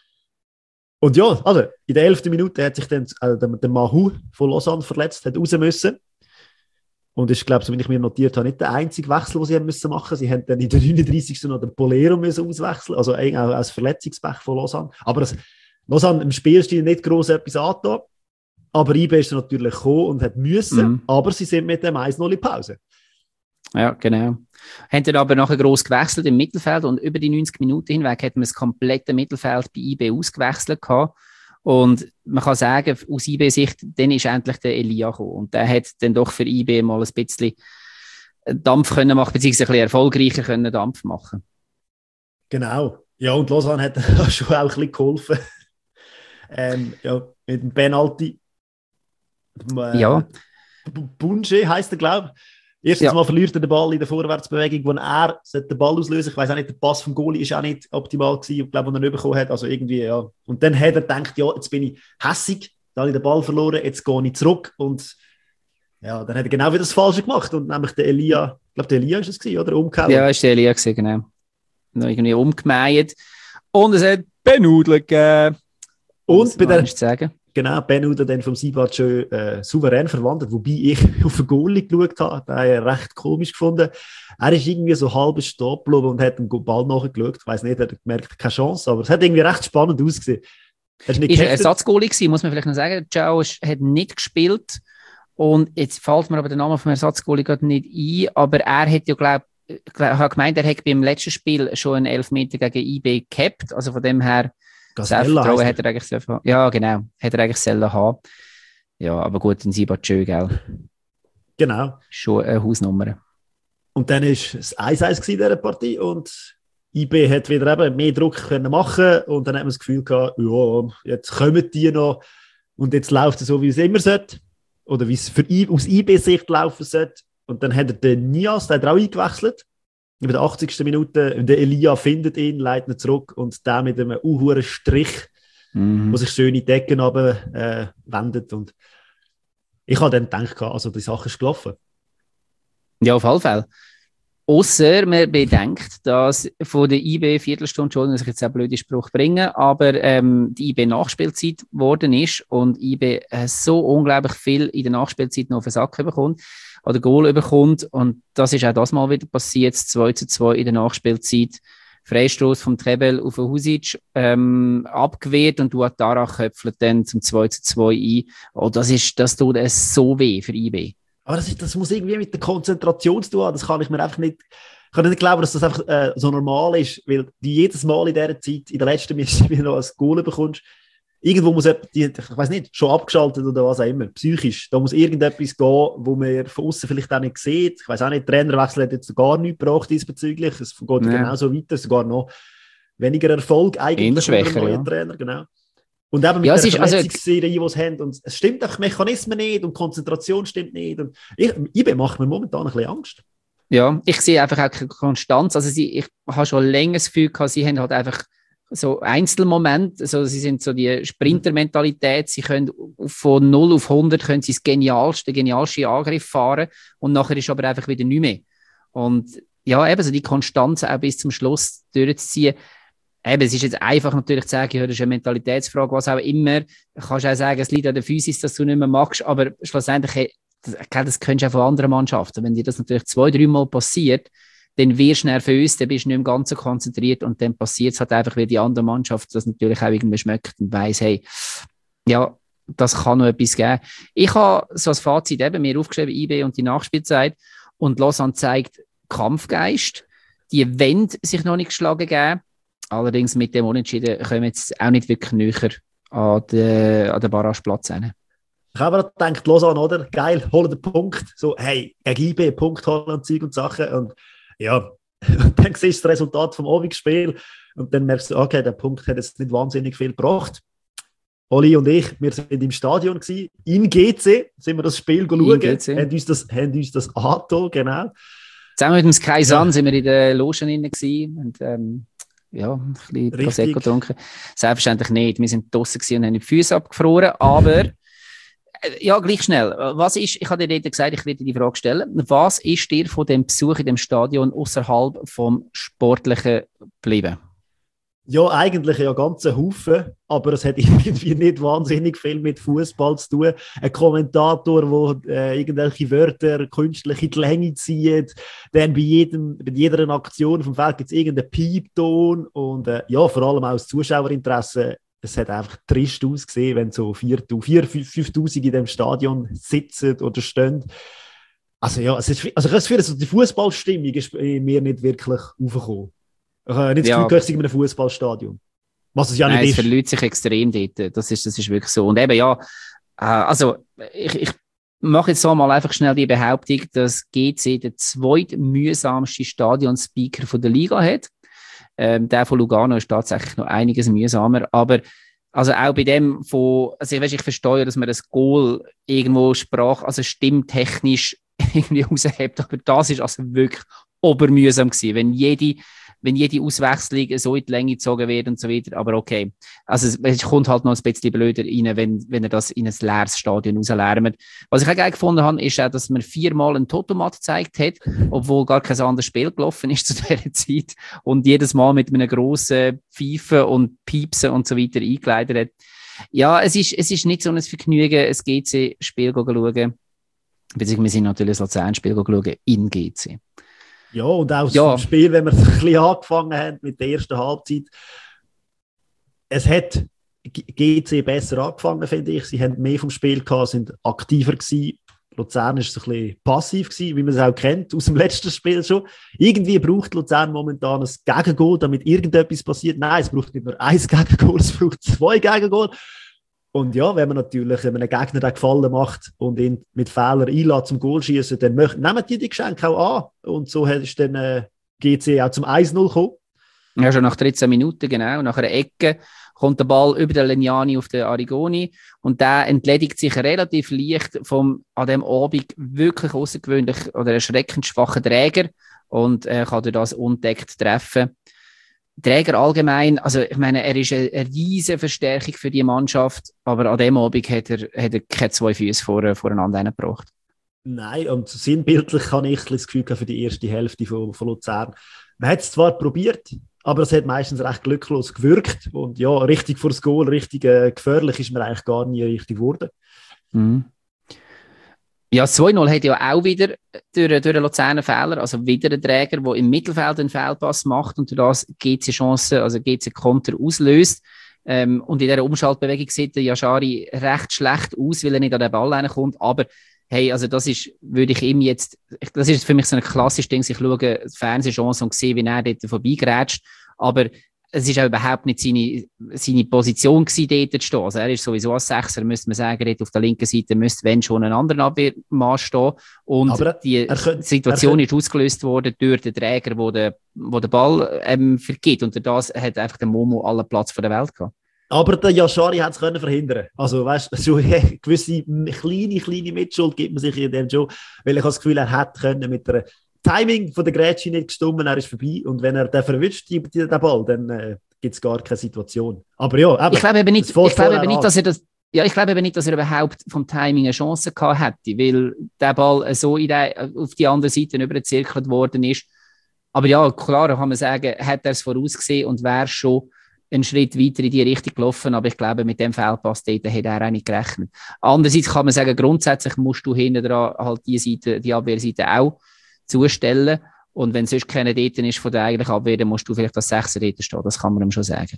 Und ja, also in der elften Minute hat sich dann äh, der, der Mahu von Lausanne verletzt, hat raus müssen. Und ich glaube, so wie ich mir notiert habe, nicht der einzige Wechsel, den sie haben müssen machen. Sie haben dann in der neununddreißigsten noch den Polero müssen auswechseln, also auch als Verletzungspech von Lausanne. Aber das, Lausanne im Spielstil nicht gross etwas angetan. Aber I B ist natürlich gekommen und hat müssen, mhm. aber sie sind mit dem eins null in Pause. Ja, genau. Haben dann aber nachher gross gewechselt im Mittelfeld und über die neunzig Minuten hinweg hat man das komplette Mittelfeld bei I B ausgewechselt gehabt. Und man kann sagen, aus I B-Sicht, dann ist endlich der Elia gekommen. Und der hat dann doch für I B mal ein bisschen Dampf können machen, beziehungsweise ein bisschen erfolgreicher können Dampf machen. Genau. Ja, und Lausanne hat schon auch ein bisschen geholfen. ähm, ja, mit dem Penalty. Äh, ja. Bunche heisst er, glaube ich. Erstens ja. mal verliert er den Ball in der Vorwärtsbewegung, wo er den Ball auslösen. Ich weiss auch nicht, der Pass vom Goalie ist auch nicht optimal gewesen, ich glaube, wo er nicht bekommen hat. Also irgendwie, ja. Und dann hat er gedacht, ja, jetzt bin ich hässig, da habe ich den Ball verloren, jetzt gehe ich zurück. Und ja, dann hat er genau wieder das Falsche gemacht. Und nämlich der Elia, ich glaube, der Elia ist es gewesen, oder? Umgehauen. Ja, ist der Elia gewesen, genau. Noch irgendwie umgemäht. Und es hat Benudel gegeben. Und bei der, Genau, Ben Uda dann vom Sibatschö äh, souverän verwandelt, wobei ich auf den Goalie geschaut habe, den habe ich recht komisch gefunden. Er ist irgendwie so halb stehen geblieben und hat den Ball nachgeschaut. Ich weiss nicht, er hat gemerkt, keine Chance, aber es hat irgendwie recht spannend ausgesehen. Er ist nicht ist ein Ersatzgoalie gewesen, muss man vielleicht noch sagen. Ciao hat nicht gespielt und jetzt fällt mir aber der Name vom Ersatzgoalie gerade nicht ein, aber er hat ja, glaube ich, hat gemeint, er hat beim letzten Spiel schon einen Elfmeter gegen I B gehabt, also von dem her Selbstvertrauen hat er eigentlich selber. Ja, genau. Hat er eigentlich selber haben. Ja, aber gut, in Sibatschö, gell? Genau. Schon eine Hausnummer. Und dann war es eins eins in dieser Partie und I B hat wieder eben mehr Druck können machen und dann hat man das Gefühl gehabt, ja, jetzt kommen die noch und jetzt läuft es so, wie es immer sollte. Oder wie es für I- aus I B-Sicht laufen sollte. Und dann hat er den Nias, der hat er auch eingewechselt. In der achtzigsten Minute, der Elia findet ihn, leitet ihn zurück und der mit einem unhuren Strich, mhm. wo sich schön in die Decken runter, äh, wendet. Und ich habe dann gedacht, also die Sache ist gelaufen. Ja, auf alle Fälle. Ausser man bedenkt, dass von der I B Viertelstunde schon, dass ich jetzt einen blöden Spruch bringe, aber ähm, die I B Nachspielzeit geworden ist und I B äh, so unglaublich viel in der Nachspielzeit noch auf den Sack bekommt oder Goal bekommt und das ist auch das Mal wieder passiert, zwei zu zwei in der Nachspielzeit. Freistoß vom Trebel auf den Husic ähm, abgewehrt und Ouattara köpfelt dann zum zwei zu zwei ein. Oh, das, ist, das tut es so weh für I B. Aber das, ist, das muss irgendwie mit der Konzentration zu tun. Das kann ich mir einfach nicht, ich kann nicht glauben, dass das einfach äh, so normal ist, weil du jedes Mal in dieser Zeit, in der letzten Minute noch ein Goal bekommst. Irgendwo muss jemand, die, ich weiß nicht, schon abgeschaltet oder was auch immer, psychisch. Da muss irgendetwas gehen, wo man von außen vielleicht auch nicht sieht. Ich weiß auch nicht, der Trainerwechsel hat jetzt gar nichts gebraucht diesbezüglich. Es geht ja genauso weiter, sogar noch weniger Erfolg eigentlich für einen neuen ja. Trainer, genau. Und eben mit ja, der also, Verletzungsserie, die sie haben. Und es stimmt einfach Mechanismen nicht und Konzentration stimmt nicht. Und ich, I B macht mir momentan ein bisschen Angst. Ja, ich sehe einfach auch keine Konstanz. Also sie, ich habe schon länger das Gefühl gehabt, sie haben halt einfach so Einzelmomente, also sie sind so die Sprinter-Mentalität, sie können von null auf hundert können sie das genialste, genialste Angriff fahren und nachher ist aber einfach wieder nicht mehr. Und ja, eben so die Konstanz auch bis zum Schluss durchzuziehen. Eben, es ist jetzt einfach natürlich zu sagen, ja, das ist eine Mentalitätsfrage, was auch immer. Du kannst auch sagen, es liegt an der Physis, dass du nicht mehr magst, aber schlussendlich, das, das kennst du auch von anderen Mannschaften. Wenn dir das natürlich zwei, dreimal passiert, dann wirst du nervös, dann bist du nicht mehr ganz so konzentriert und dann passiert es halt einfach, weil die andere Mannschaft das natürlich auch irgendwie schmeckt und weiss, hey, ja, das kann noch etwas geben. Ich habe so als Fazit eben mir aufgeschrieben, I B und die Nachspielzeit und Lausanne zeigt Kampfgeist. Die wollen sich noch nicht geschlagen geben. Allerdings mit dem Unentschieden kommen wir jetzt auch nicht wirklich näher an den, an den Barrageplatz hin. Ich habe mir gedacht, Lausanne, oder? Geil, holen den Punkt. So, hey, gegen I B, Punkt holen und Zeug und Sachen. Und ja, dann siehst du das Resultat vom Abendspiel und dann merkst du, okay, der Punkt hat jetzt nicht wahnsinnig viel gebracht. Oli und ich, wir sind im Stadion gewesen, in G C, sind wir das Spiel schauen, haben uns das, haben uns das angetan, genau. Zusammen mit dem Sky Sun ja. sind wir in den Logen drin gewesen und ähm, ja, ein bisschen Prosecco getrunken. Selbstverständlich nicht, wir sind draussen und haben die Füße abgefroren, aber ja, gleich schnell. Was ist, ich habe dir gesagt, ich werde die Frage stellen. Was ist dir von dem Besuch in dem Stadion außerhalb vom Sportlichen geblieben? Ja, eigentlich ja ganz ein Haufen, aber es hat irgendwie nicht wahnsinnig viel mit Fußball zu tun. Ein Kommentator, der äh, irgendwelche Wörter künstlich in die Länge zieht, dann bei, jedem, bei jeder Aktion vom Feld gibt es irgendeinen Piepton und äh, ja, vor allem auch das Zuschauerinteresse. Es hat einfach trist ausgesehen, wenn so viertausend, fünftausend in dem Stadion sitzen oder stehen. Also ja, es ist, also ich habe das Gefühl, also die Fußballstimmung ist bei mir nicht wirklich aufgekommen. Ich habe nicht das Gefühl, ich in einem Fußballstadion. Was es ja Nein, nicht ist. Es verliert sich extrem dort. Das ist, das ist wirklich so. Und eben ja, also ich, ich mache jetzt so mal einfach schnell die Behauptung, dass G C den zweitmühsamsten Stadionspeaker von der Liga hat. Ähm, der von Lugano ist tatsächlich noch einiges mühsamer, aber also auch bei dem von, also ich weiß, ich verstehe, dass man das Goal irgendwo sprach, also stimmtechnisch irgendwie raushebt, aber das ist also wirklich obermühsam gewesen, wenn jede, wenn jede Auswechslung so in die Länge gezogen wird und so weiter, aber okay. Also es, es kommt halt noch ein bisschen blöder rein, wenn, wenn er das in ein leeres Stadion rauslärmt. Was ich auch geil gefunden habe, ist auch, dass man viermal einen Totomat gezeigt hat, obwohl gar kein anderes Spiel gelaufen ist zu dieser Zeit und jedes Mal mit einem grossen Pfeifen und Piepsen und so weiter eingeleitet hat. Ja, es ist, es ist nicht so ein Vergnügen, ein G C-Spiel zu schauen. Beziehungsweise wir sind natürlich das Luzern-Spiel schauen in G C. Ja, und auch ja. das Spiel, wenn wir ein bisschen angefangen haben mit der ersten Halbzeit, es hat G C besser angefangen, finde ich. Sie haben mehr vom Spiel gehabt, sind aktiver gewesen. Luzern war so ein bisschen passiv gewesen, wie man es auch kennt aus dem letzten Spiel schon. Irgendwie braucht Luzern momentan ein Gegengol, damit irgendetwas passiert. Nein, es braucht nicht nur ein Gegengol, es braucht zwei Gegengol. Und ja, wenn man natürlich einem Gegner den Gefallen macht und ihn mit Fehlern einlässt zum Goal schießen, dann möchten, nehmen die die Geschenke auch an. Und so ist dann äh, G C auch zum eins null gekommen. Ja, schon nach dreizehn Minuten, genau. Nach einer Ecke kommt der Ball über den Leniani auf den Arrigoni und der entledigt sich relativ leicht vom an dem Abend wirklich außergewöhnlich oder erschreckend schwachen Träger und äh, kann durch das undeckt treffen. Träger allgemein, also ich meine, er ist eine, eine riesige Verstärkung für die Mannschaft, aber an dem Abend hat er, hat er keine zwei Füße vor, voreinander gebracht. Nein, und sinnbildlich habe ich das Gefühl für die erste Hälfte von, von Luzern. Man hat es zwar probiert, aber es hat meistens recht glücklos gewirkt. Und ja, richtig vor das Goal, richtig äh, gefährlich ist man eigentlich gar nie richtig geworden. Mhm. Ja, zwei null hat ja auch wieder durch, durch einen Luzerner Fehler, also wieder ein Träger, der im Mittelfeld einen Fehlpass macht und durch das G C-Chancen, also G C-Konter auslöst. Ähm, und in dieser Umschaltbewegung sieht der Yashari recht schlecht aus, weil er nicht an den Ball reinkommt. Aber hey, also das ist, würde ich ihm jetzt, das ist für mich so ein klassisches Ding, ich schaue die Fernsehchance und sehe, wie er dort vorbeigrätscht. Aber es ist auch überhaupt nicht seine, seine Position gewesen, dort zu stehen. Also er ist sowieso als Sechser, müsste man sagen, dort auf der linken Seite müsste, wenn schon, ein anderer Abwehrmann stehen. Und aber die könnte, Situation könnte, ist ausgelöst worden durch den Träger, der den, wo den Ball ähm, vergibt. Und durch das hat einfach der Momo allen Platz von der Welt gehabt. Aber der Yashari hat es verhindern. Also, weißt du, schon eine gewisse kleine, kleine Mitschuld gibt man sich in dem schon, weil ich das Gefühl, er hätte können mit der Timing von der Grätsche nicht gestummen, er ist vorbei. Und wenn er den verwischt, den Ball, dann äh, gibt es gar keine Situation. Aber ja, eben, ich glaube eben nicht, ich glaube eben nicht, dass er das. Ja, ich glaube eben nicht, dass er überhaupt vom Timing eine Chance gehabt hätte, weil der Ball so in der, auf die andere Seite übergezirkelt worden ist. Aber ja, klar kann man sagen, hat er es vorausgesehen und wäre schon einen Schritt weiter in die Richtung gelaufen, aber ich glaube, mit dem Fehlpass dort hätte er auch nicht gerechnet. Andererseits kann man sagen, grundsätzlich musst du hinten dran halt die Seite, die Abwehrseite auch zustellen und wenn sonst keiner dort ist von der eigentlichen Abwehr, dann musst du vielleicht als Sechser dort stehen, das kann man ihm schon sagen.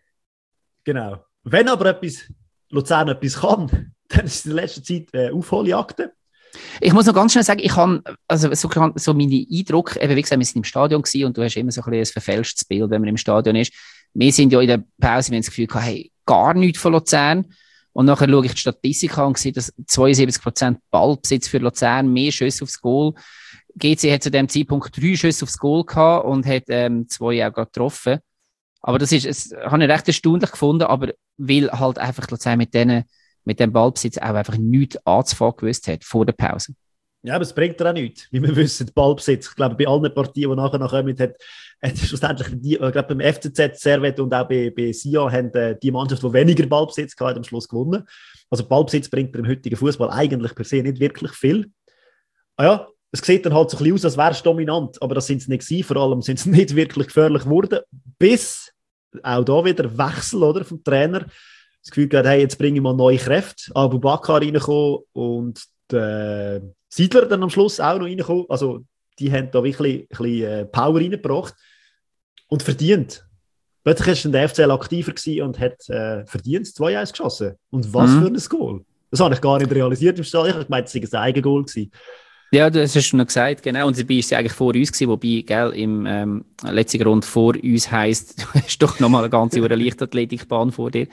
Genau. Wenn aber etwas, Luzern etwas kann, dann ist es in der letzten Zeit äh, Aufholjagden. Ich muss noch ganz schnell sagen, ich habe, also so, so meine Eindruck, eben wie gesagt, wir sind im Stadion gewesen und du hast immer so ein, ein verfälschtes Bild, wenn man im Stadion ist. Wir sind ja in der Pause, wir haben das Gefühl gehabt, hey, gar nichts von Luzern. Und nachher schaue ich die Statistik an und sehe, dass zweiundsiebzig Prozent Ballbesitz für Luzern, mehr Schüsse aufs Goal. G C hat zu dem Zeitpunkt drei Schüsse aufs Goal gehabt und hat ähm, zwei auch gerade getroffen. Aber das ist, das habe ich recht erstaunlich gefunden, aber weil halt einfach Luzern mit denen, mit dem Ballbesitz auch einfach nichts anzufangen gewusst hat vor der Pause. Ja, aber es bringt ja auch nichts, wie wir wissen, Ballbesitz. Ich glaube, bei allen Partien, die nachher noch kommen, hat, hat schlussendlich die, ich glaube, beim F C Z, Servette und auch bei, bei Sion haben äh, die Mannschaft, die weniger Ballbesitz hatte, am Schluss gewonnen. Also Ballbesitz bringt beim heutigen Fußball eigentlich per se nicht wirklich viel. Ah ja, es sieht dann halt so ein bisschen aus, als wäre es dominant, aber das sind es nicht gewesen. Vor allem sind es nicht wirklich gefährlich geworden, bis auch da wieder Wechsel, oder, vom Trainer. Das Gefühl gehabt, hey, jetzt bringe ich mal neue Kräfte. Abu Bakar reingekommen und der Siedler dann am Schluss auch noch reingekommen. Also die haben da wirklich ein bisschen Power reingebracht und verdient. Plötzlich war der F C L aktiver und hat äh, verdient zwei eins geschossen. Und was mhm. für ein Goal. Das habe ich gar nicht realisiert im Stadion. Ich habe gemeint, es sei ein Eigengoal gewesen. Ja, das hast du noch gesagt, genau. Und dabei war sie eigentlich vor uns gewesen, wobei, gell, im ähm, letzten Grund vor uns heisst, du hast doch nochmal eine ganze über eine Leichtathletikbahn vor dir.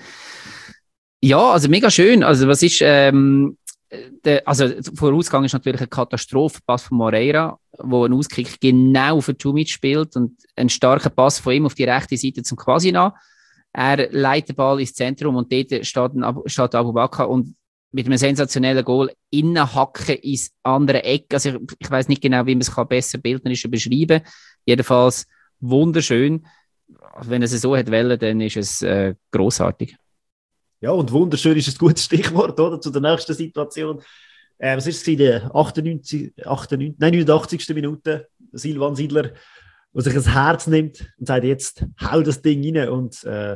Ja, also mega schön. Also was ist, ähm, der, also Vorausgang ist natürlich ein Katastrophenpass von Moreira, wo ein Auskick genau für Čumić spielt und ein starker Pass von ihm auf die rechte Seite zum Quasina. Er leitet den Ball ins Zentrum und dort steht, ein, steht Abu Bakar und mit einem sensationellen Goal innenhacken ins andere Eck. Also ich, ich weiss nicht genau, wie man es besser bildnerisch beschreiben kann. Jedenfalls wunderschön. Wenn es so hat wollen, dann ist es äh, grossartig. Ja, und wunderschön ist ein gutes Stichwort, oder? Zu der nächsten Situation. Äh, was ist es in der achtundneunzigsten, achtundneunzigsten, nein, neunundachtzigsten Minute? Silvan Siedler, der sich das Herz nimmt und sagt, jetzt hau das Ding rein. Und äh,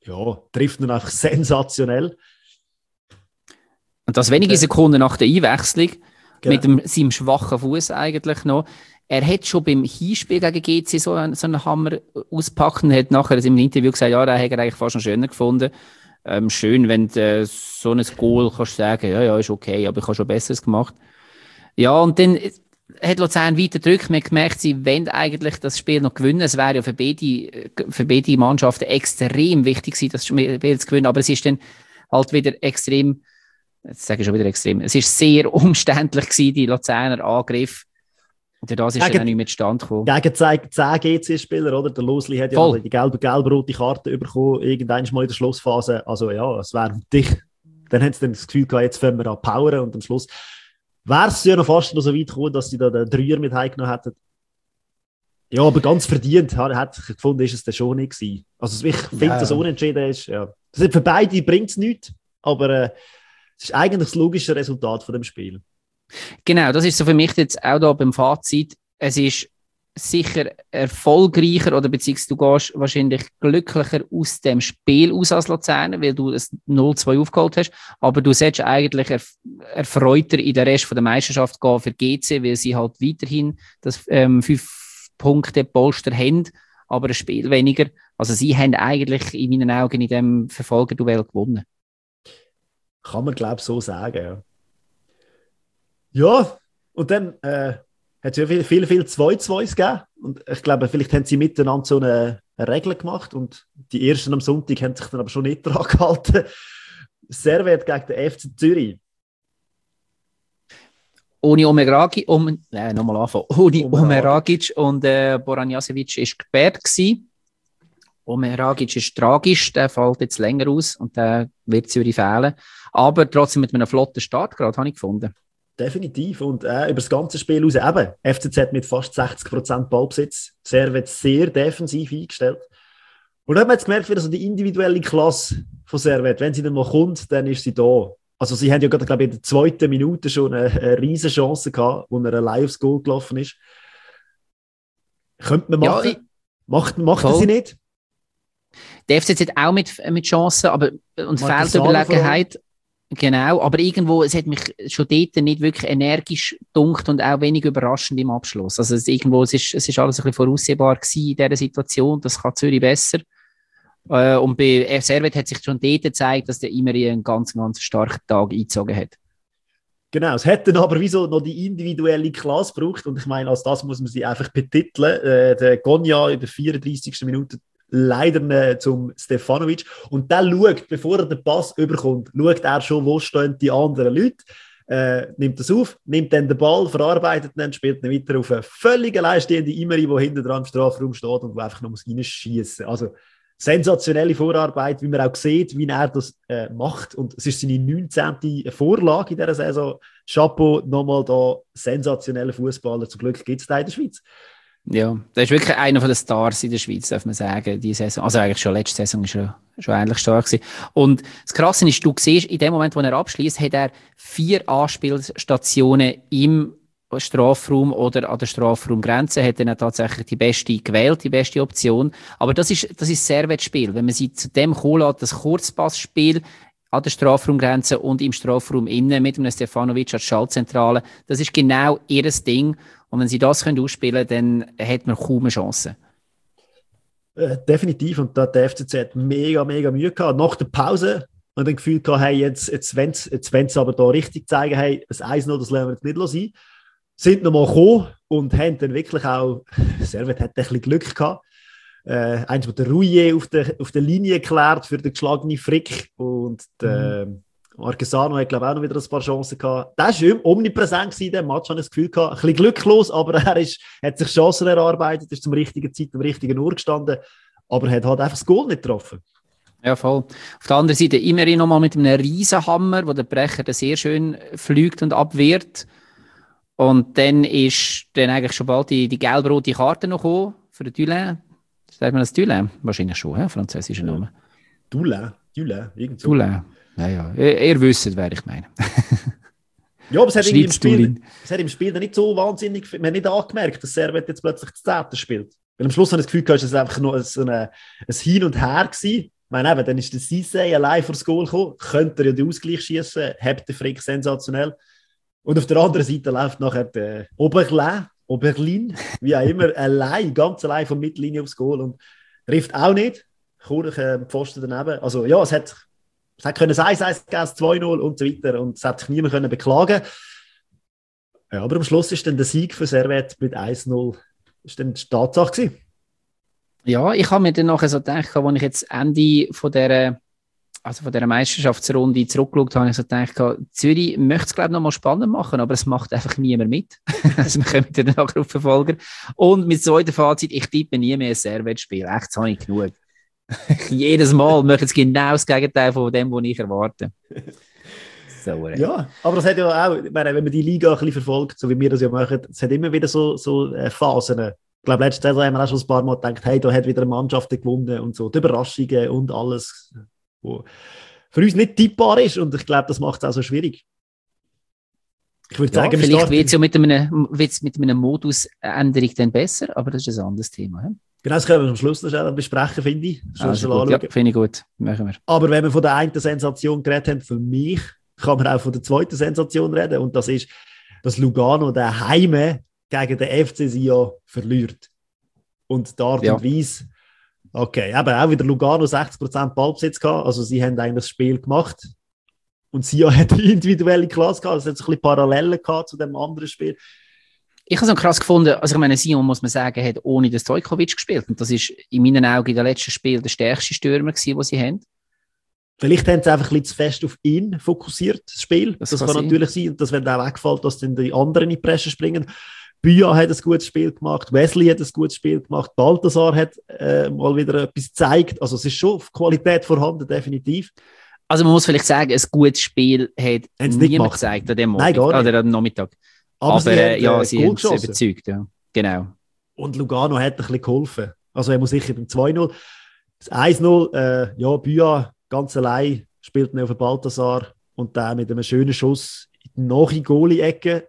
ja, trifft ihn einfach sensationell. Und das wenige Sekunden nach der Einwechslung, Genau. mit dem, seinem schwachen Fuß eigentlich noch. Er hat schon beim Hinspiel gegen G C so einen, so einen Hammer auspackt und hat nachher in einem Interview gesagt, ja, den hat er eigentlich fast noch schöner gefunden. Ähm, schön, wenn du äh, so ein Goal kannst sagen, ja, ja, ist okay, aber ich habe schon Besseres gemacht. Ja, und dann hat Luzern weiter gedrückt. Man hat gemerkt, sie wollen eigentlich das Spiel noch gewinnen. Es wäre ja für beide, für beide Mannschaften extrem wichtig gewesen, das Spiel zu gewinnen, aber es ist dann halt wieder extrem, jetzt sage ich schon wieder extrem, es ist sehr umständlich gewesen, die Luzerner Angriff. Und das ist gegen, dann auch nicht mehr zustande gekommen. Gegen zehn G C-Spieler, oder? Der Losli hat ja Voll. die gelbe, gelb-rote Karte bekommen, irgendwann mal in der Schlussphase. Also ja, es wäre dich. Dann haben sie dann das Gefühl gehabt, jetzt fangen wir an powern und am Schluss wäre es ja noch fast noch so weit gekommen, dass sie da den Dreier mit heimgenommen hätten. Ja, aber ganz verdient, hat ich gefunden, ist es dann schon nicht gewesen. Also ich finde, Ja. dass unentschieden ist, ja. Das ist für beide bringt es nichts, aber äh, es ist eigentlich das logische Resultat von dem Spiel. Genau, das ist so für mich jetzt auch da beim Fazit. Es ist sicher erfolgreicher oder beziehungsweise du gehst wahrscheinlich glücklicher aus dem Spiel aus als Luzerner, weil du das null zwei aufgeholt hast, aber du solltest eigentlich erf- erfreuter in den Rest von der Meisterschaft gehen für G C, weil sie halt weiterhin das ähm, fünf Punkte Polster haben, aber ein Spiel weniger. Also sie haben eigentlich in meinen Augen in diesem Verfolgerduell gewonnen. Kann man, glaube ich, so sagen, ja. Ja, und dann äh, hat es ja viel, viel, viel zwei zwei gegeben. Und ich glaube, vielleicht haben sie miteinander so eine, eine Regel gemacht und die ersten am Sonntag haben sich dann aber schon nicht dran gehalten. Servet gegen den F C Zürich. Ohne Omeragic, um, nein, nochmal anfangen. Ohne Omeragic. Omeragic und äh, Boranjasevic ist gesperrt gewesen. Omeragic ist tragisch, der fällt jetzt länger aus und der wird Zürich fehlen. Aber trotzdem mit einem flotten Start gerade, habe ich gefunden. Definitiv. Und äh, über das ganze Spiel raus eben. F C Z mit fast sechzig Prozent Ballbesitz. Servet sehr defensiv eingestellt. Und da hat man jetzt gemerkt, wie so die individuelle Klasse von Servet, wenn sie dann mal kommt, dann ist sie da. Also sie haben ja gerade, glaube ich, in der zweiten Minute schon eine, eine riesen Chance gehabt, wo er allein aufs Goal gelaufen ist. Könnte man machen. Ja, ich, macht macht voll. sie nicht. Der F C Z auch mit, mit Chancen, aber und Marcus Feldüberlegenheit. Genau, aber irgendwo, es hat mich schon dort nicht wirklich energisch gedunkt und auch wenig überraschend im Abschluss. Also es, irgendwo, es ist, es ist alles ein bisschen voraussehbar gewesen in dieser Situation, das kann Zürich besser. Äh, und bei Servet hat sich schon dort gezeigt, dass der Imeri einen ganz, ganz starken Tag eingezogen hat. Genau, es hätte dann aber wieso noch die individuelle Klasse gebraucht und ich meine, als das muss man sie einfach betiteln. Äh, der Gonja in der vierunddreißigsten Minute leider äh, zum Stefanovic und der schaut, bevor er den Pass überkommt, schaut er schon, wo stehen die anderen Leute, äh, nimmt das auf, nimmt dann den Ball, verarbeitet ihn, spielt ihn weiter auf eine völlig alleinstehende Imeri, die hinten dran im Strafraum steht und wo einfach noch reinschießen muss. Also sensationelle Vorarbeit, wie man auch sieht, wie er das äh, macht und es ist seine neunzehnte Vorlage in dieser Saison. Chapeau, nochmal da, sensationelle Fußballer, zum Glück gibt es da in der Schweiz. Ja, das ist wirklich einer der Stars in der Schweiz, darf man sagen, die Saison. Also eigentlich schon letzte Saison ist er schon ähnlich stark gewesen. Und das Krasse ist, du siehst, in dem Moment, wo er abschließt, hat er vier Anspielstationen im Strafraum oder an der Strafraumgrenze, hat er dann tatsächlich die beste gewählt, die beste Option. Aber das ist, das ist Servet-Spiel. Wenn man sie zu dem kommen lässt, das Kurzpassspiel an der Strafraumgrenze und im Strafraum innen mit einem Stefanovic als Schaltzentrale, das ist genau ihr Ding. Und wenn sie das können ausspielen können, dann hat man kaum eine Chance. Äh, definitiv. Und da hat der F C Z mega, mega Mühe gehabt. Nach der Pause und dann Gefühl gehabt, hey, jetzt, jetzt wollen sie jetzt wollen's aber da richtig zeigen, hey, das eins null, das lassen wir jetzt nicht sein. Sind nochmal gekommen und haben dann wirklich auch, Servet hat ein bisschen Glück gehabt. Äh, eins mit der Rouillet auf der, auf der Linie geklärt für den geschlagenen Frick und der mhm. Marquesano hat, glaube ich, auch noch wieder ein paar Chancen gehabt. Der war omnipräsent in diesem Match, habe ich das Gefühl gehabt. Ein bisschen glücklos, aber er ist, hat sich Chancen erarbeitet, ist zum richtigen Zeit am richtigen Uhr gestanden, aber hat halt einfach das Goal nicht getroffen. Ja, voll. Auf der anderen Seite immer nochmal mit einem Riesenhammer, wo der Brecher dann sehr schön fliegt und abwehrt. Und dann ist dann eigentlich schon bald die, die gelb-rote Karte noch gekommen für den Dulin. Sagt man das Dulin? Wahrscheinlich schon, ja? Französischer Name. Dulin, Dulin, irgend so. Dulin. Ja, ja. Ihr, ihr wisst, wer ich meine. Ja, aber es hat, im Spiel, es hat im Spiel dann nicht so wahnsinnig, man hat nicht angemerkt, dass Servet jetzt plötzlich das Zehnte spielt. Weil am Schluss habe ich das Gefühl, es war einfach nur so eine, ein Hin und Her gewesen. Ich meine, eben, dann ist der Cissé allein vor das Goal gekommen, könnte er ja den Ausgleich schießen, hebt der Frick sensationell. Und auf der anderen Seite läuft nachher der Oberlin, Oberlin, wie auch immer, allein, ganz allein von Mittellinie aufs Goal und trifft auch nicht. Kurz äh, Pfosten daneben. Also ja, es hat, es hat können eins eins geben, zwei null und so weiter und es hat sich niemand können beklagen. Ja, aber am Schluss ist dann der Sieg für Servette mit eins null ist dann die Tatsache gewesen. Ja, ich habe mir dann nachher so gedacht, als ich jetzt Ende von dieser, also von dieser Meisterschaftsrunde zurückgeschaut habe, habe ich so gedacht, Zürich möchte es, glaube ich, noch mal spannend machen, aber es macht einfach niemand mit. Also wir kommen dann nachher auf Verfolger. Und mit so einem Fazit, ich tippe nie mehr ein Servette-Spiel. Echt, das habe ich genug. Jedes Mal möchte es genau das Gegenteil von dem, was ich erwarte. So, ja, aber das hat ja auch, ich meine, wenn man die Liga ein bisschen verfolgt, so wie wir das ja machen, es hat immer wieder so, so Phasen. Ich glaube, letzte Saison haben wir auch schon ein paar Mal gedacht, hey, da hat wieder eine Mannschaft gewonnen und so, die Überraschungen und alles, was für uns nicht tippbar ist und ich glaube, das macht es auch so schwierig. Ich würde ja, sagen, vielleicht wird es ja mit einer, mit einer Modusänderung dann besser, aber das ist ein anderes Thema. He? Genau, das können wir am Schluss noch besprechen, finde ich. Also gut, ja, finde ich gut. Machen wir. Aber wenn wir von der einen Sensation geredet haben, für mich kann man auch von der zweiten Sensation reden und das ist, dass Lugano daheim gegen den F C Sion verliert. Und die Art ja. und Weise, okay, eben auch wieder Lugano sechzig Prozent Ballbesitz gehabt, also sie haben eigentlich das Spiel gemacht und Sion hat die individuelle Klasse gehabt, es hat so ein bisschen Parallelen gehabt zu dem anderen Spiel. Ich habe es so krass gefunden, also ich meine, Sion, muss man sagen, hat ohne den Stojkovic gespielt und das ist in meinen Augen in den letzten Spiel der stärkste Stürmer gewesen, den sie haben. Vielleicht haben sie einfach ein bisschen zu fest auf ihn fokussiert, das Spiel. Das, das kann, kann natürlich sein. Und das, wenn auch wegfällt, dass dann die anderen in die Presse springen. Büya hat ein gutes Spiel gemacht, Wesley hat ein gutes Spiel gemacht, Balthasar hat äh, mal wieder etwas gezeigt. Also es ist schon auf Qualität vorhanden, definitiv. Also man muss vielleicht sagen, ein gutes Spiel hat niemand gezeigt an dem Morgen. Nein, gar nicht. Oder am Nachmittag. Aber, Aber sie äh, haben, ja, äh, sie haben es überzeugt. Ja. Genau. Und Lugano hat ein bisschen geholfen. Also er muss sicher beim zwei null. Das eins null, äh, ja, Büya ganz allein spielt man auf den Balthasar und dann mit einem schönen Schuss in die nahe Goalie-Ecke.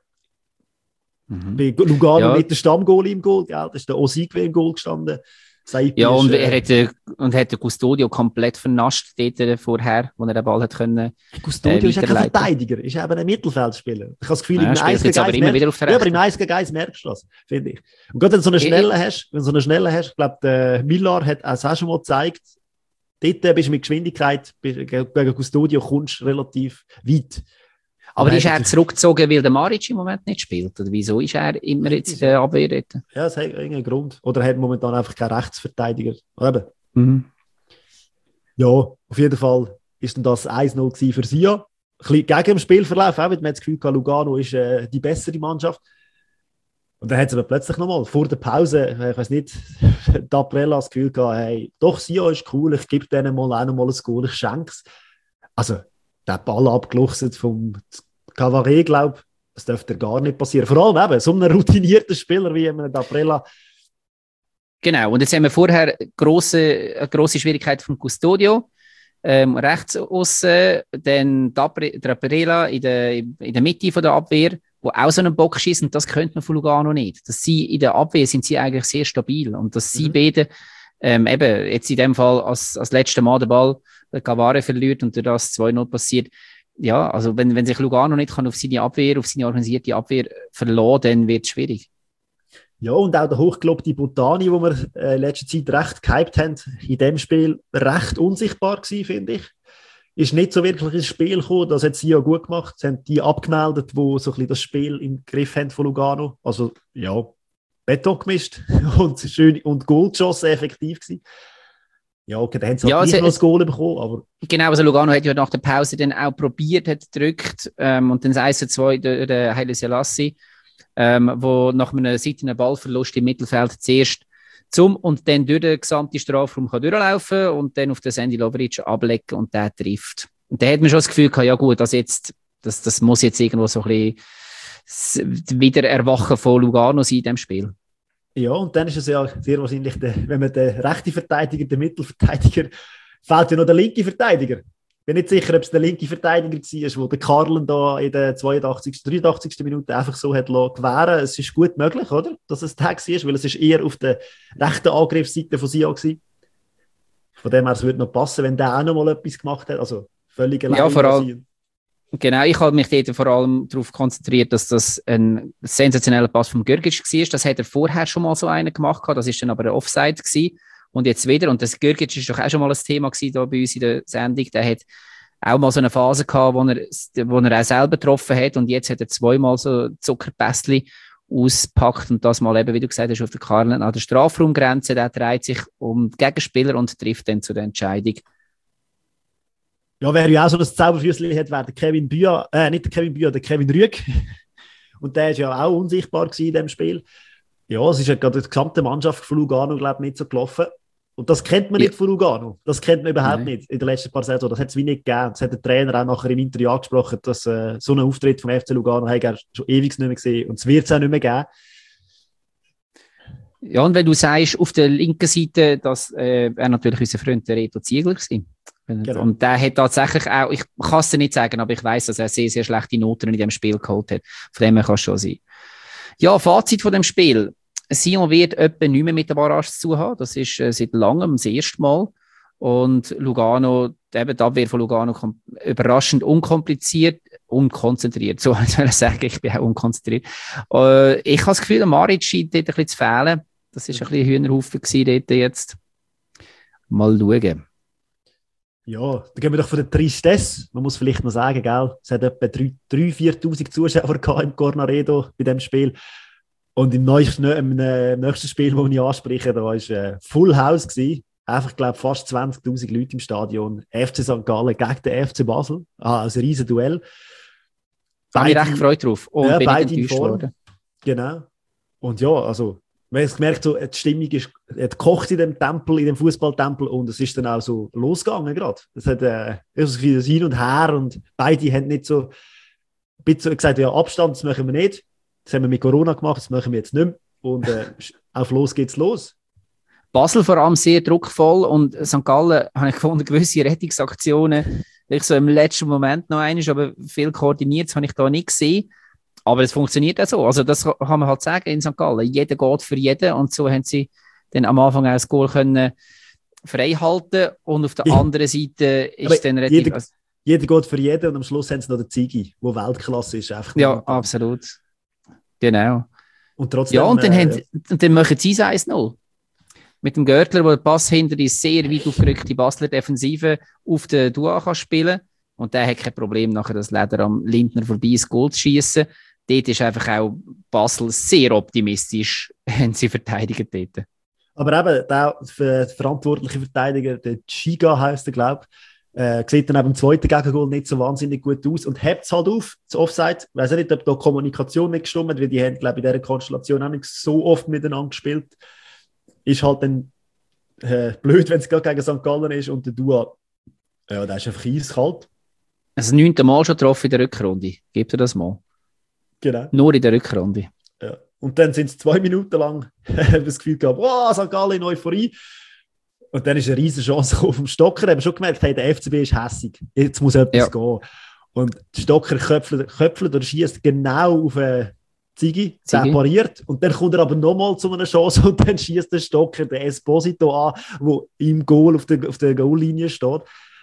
Mhm. Bei Lugano ja. Nicht der Stammgoalie im Goal, gell? Das ist der Osigwe im Goal gestanden. Saipi ja, und ist, äh, er hat, und hat den Custodio komplett vernascht dort vorher, wo er den Ball hat können. Custodio äh, ist ja kein Verteidiger, ist eben ein Mittelfeldspieler. Ich habe das Gefühl, ja, im eins gegen eins merkst, ja, aber im eins gegen eins merkst du das, finde ich. Und gerade wenn du so eine Schnelle ich, hast, wenn du so eine Schnelle hast, ich glaube, der Millar hat es auch schon mal gezeigt, dort bist du mit Geschwindigkeit, gegen Custodio kommst du relativ weit. Aber ist er zurückgezogen, weil der Maric im Moment nicht spielt? Oder wieso ist er immer jetzt in der Abwehr dort? Ja, das hat irgendeinen Grund. Oder er hat momentan einfach keinen Rechtsverteidiger. Eben. Mhm. Ja, auf jeden Fall ist dann das eins null für Sion. Ein bisschen gegen den Spielverlauf, auch, man hat das Gefühl, Lugano ist äh, die bessere Mannschaft. Und dann hat es aber plötzlich nochmal, vor der Pause, ich weiß nicht, D'Aprella das Gefühl gehabt, hey, doch, Sion ist cool, ich gebe denen mal auch nochmal ein Goal, ich schenke es. Also, der Ball abgeluchset vom Cavare, glaube ich, das dürfte gar nicht passieren. Vor allem eben, so ein routinierter Spieler wie D'Aprella. Genau, und jetzt haben wir vorher grosse, eine grosse Schwierigkeit vom Custodio, ähm, rechts aussen, dann D'Aprella in der, in der Mitte von der Abwehr, wo auch so einen Bock schießt, und das könnte man von Lugano nicht. Dass sie in der Abwehr sind sie eigentlich sehr stabil und dass sie mhm. beide ähm, eben jetzt in dem Fall als, als letzter Mal den Ball der Cavare verliert und durch das zwei null passiert. Ja, also wenn, wenn sich Lugano nicht kann auf seine Abwehr, auf seine organisierte Abwehr verlassen, dann wird es schwierig. Ja, und auch der hochgelobte Botani, wo wir äh, in letzter Zeit recht gehypt haben, in dem Spiel recht unsichtbar gewesen, finde ich. Ist nicht so wirklich ins Spiel gekommen, das hat sie ja gut gemacht. Sie haben die abgemeldet, die so ein bisschen das Spiel im Griff haben von Lugano. Also, ja, Beton gemischt und schön und Goal geschossen, effektiv gewesen. Ja, okay, da haben sie ja, halt nicht also, noch das Goal bekommen, aber... Genau, also Lugano hat ja nach der Pause dann auch probiert, hat gedrückt ähm, und dann das eins zu zwei der, der Haile Selassie, ähm, wo nach einem seitlichen Ballverlust im Mittelfeld zuerst zum und dann durch den gesamten Strafraum kann durchlaufen und dann auf den Sandy Lovric ablecken und der trifft. Und da hat man schon das Gefühl gehabt, ja gut, das, jetzt, das, das muss jetzt irgendwo so ein bisschen wieder Erwachen von Lugano sein in diesem Spiel. Ja, und dann ist es ja sehr wahrscheinlich, der, wenn man den rechten Verteidiger, den Mittelverteidiger, fehlt ja noch der linke Verteidiger. Ich bin nicht sicher, ob es der linke Verteidiger war, wo der Karlen da in der zweiundachtzigsten, dreiundachtzigsten Minute einfach so hat gewähren. Es ist gut möglich, oder? Dass es der war, weil es ist eher auf der rechten Angriffsseite von Sion war. Ich Von dem her, es würde noch passen, wenn der auch noch mal etwas gemacht hat. Also völlig allein. Ja, vor allem. Genau, ich habe mich dort vor allem darauf konzentriert, dass das ein sensationeller Pass vom Görgic war. Das hat er vorher schon mal so einen gemacht, das war dann aber ein Offside gewesen. Und jetzt wieder, und das Görgic ist doch auch schon mal ein Thema gewesen da bei uns in der Sendung, der hat auch mal so eine Phase gehabt, wo er, wo er auch selber getroffen hat und jetzt hat er zweimal so Zuckerpästchen auspackt und das mal eben, wie du gesagt hast, auf der Karlen an der Strafraumgrenze, der dreht sich um die Gegenspieler und trifft dann zu der Entscheidung. Ja, wer ja auch so das Zauberfüßchen hat, wäre der Kevin Büa, äh, nicht der Kevin Büa, der Kevin Rüegg. Und der war ja auch unsichtbar in diesem Spiel. Ja, es ist ja gerade die gesamte Mannschaft von Lugano, glaube ich, nicht so gelaufen. Und das kennt man ja. nicht von Lugano. Das kennt man überhaupt Nein. nicht in den letzten paar Saisons. Das hat es wie nicht gegeben. Das hat der Trainer auch nachher im Interview angesprochen, dass äh, so einen Auftritt vom F C Lugano hat er schon ewig nicht mehr gesehen. Und es wird es auch nicht mehr geben. Ja, und wenn du sagst, auf der linken Seite, dass äh, er natürlich unser Freund der Reto Ziegler war. Genau. Und der hat tatsächlich auch, ich kann es dir nicht sagen, aber ich weiss, dass er sehr, sehr schlechte Noten in diesem Spiel geholt hat. Von dem her kann es schon sein. Ja, Fazit von dem Spiel. Sion wird etwa nicht mehr mit der Barrage zu haben. Das ist äh, seit langem das erste Mal. Und Lugano, eben die Abwehr von Lugano kommt überraschend unkompliziert, unkonzentriert. So soll ich sagen, ich bin auch unkonzentriert. Äh, ich habe das Gefühl, der Maric scheint dort ein bisschen zu fehlen. Das war ein bisschen Hühnerhaufen dort jetzt. Mal schauen. Ja, da gehen wir doch von der Tristesse. Man muss vielleicht noch sagen, gell? Es hat etwa drei bis viertausend Zuschauer gehabt im Cornaredo bei diesem Spiel. Und im nächsten, im nächsten Spiel, das ich anspreche, da war es äh, Full House gewesen. Einfach, ich glaube, fast zwanzigtausend Leute im Stadion. F C Sankt Gallen gegen den F C Basel. Ah, also ein riesen Duell. Da habe ich recht gefreut drauf. Und ja, bin beide enttäuscht in Form. worden. Genau. Und ja, also, man hat gemerkt, so, die Stimmung ist gekocht in dem Tempel, in dem Fußballtempel, und es ist dann auch so losgegangen gerade. Es hat äh, so viel Hin und Her, und beide haben nicht so, ein bisschen gesagt, ja, Abstand, das machen wir nicht. Das haben wir mit Corona gemacht, das machen wir jetzt nicht mehr. Und äh, auf los geht's los. Basel vor allem sehr druckvoll, und Sankt Gallen habe ich gefunden, gewisse Rettungsaktionen, ich so im letzten Moment noch einmal, aber viel koordiniert habe ich da nicht gesehen. Aber es funktioniert auch so. Also das kann man halt sagen in Sankt Gallen. Jeder geht für jeden, und so haben sie dann am Anfang auch das Goal können frei halten, und auf der ja. anderen Seite ist aber dann relativ... Jeder, jeder geht für jeden, und am Schluss haben sie noch den Ziggy, der Weltklasse ist. Einfach ja, absolut. Genau. Und trotzdem... Ja, und dann, äh, haben, und dann machen sie es eins null. Mit dem Görtler, der den Pass hinter die sehr weit aufgerückte Basler Defensive auf den Dua kann spielen. Und der hat kein Problem, nachher das Leder am Lindner vorbei ins Goal zu schießen. Dort ist einfach auch Basel sehr optimistisch, haben sie verteidigt dort. Aber eben, der verantwortliche Verteidiger, der Chiga heisst er, glaube ich, äh, sieht dann eben im zweiten Gegengol nicht so wahnsinnig gut aus und hebt es halt auf, das Offside. Ich weiss nicht, ob da Kommunikation nicht gestimmt hat, weil die haben, glaube ich, in dieser Konstellation auch nicht so oft miteinander gespielt. Ist halt dann äh, blöd, wenn es gerade gegen Sankt Gallen ist, und der Dua, ja, der ist einfach eiskalt. Also neunte Mal schon getroffen in der Rückrunde. Gebt ihr das mal? Genau. Nur in der Rückrunde. Ja. Und dann sind es zwei Minuten lang das Gefühl gehabt, wow, Sankt Gallen in Euphorie. Und dann ist eine riesige Chance vom Stocker. Da haben wir schon gemerkt, hey, der F C B ist hässig. Jetzt muss etwas ja. gehen. Und der Stocker köpfelt, köpfelt oder schießt genau auf einen Ziggy, der pariert. Und dann kommt er aber nochmal zu einer Chance, und dann schießt der Stocker den Esposito an, der im Goal auf der, auf der Goallinie steht.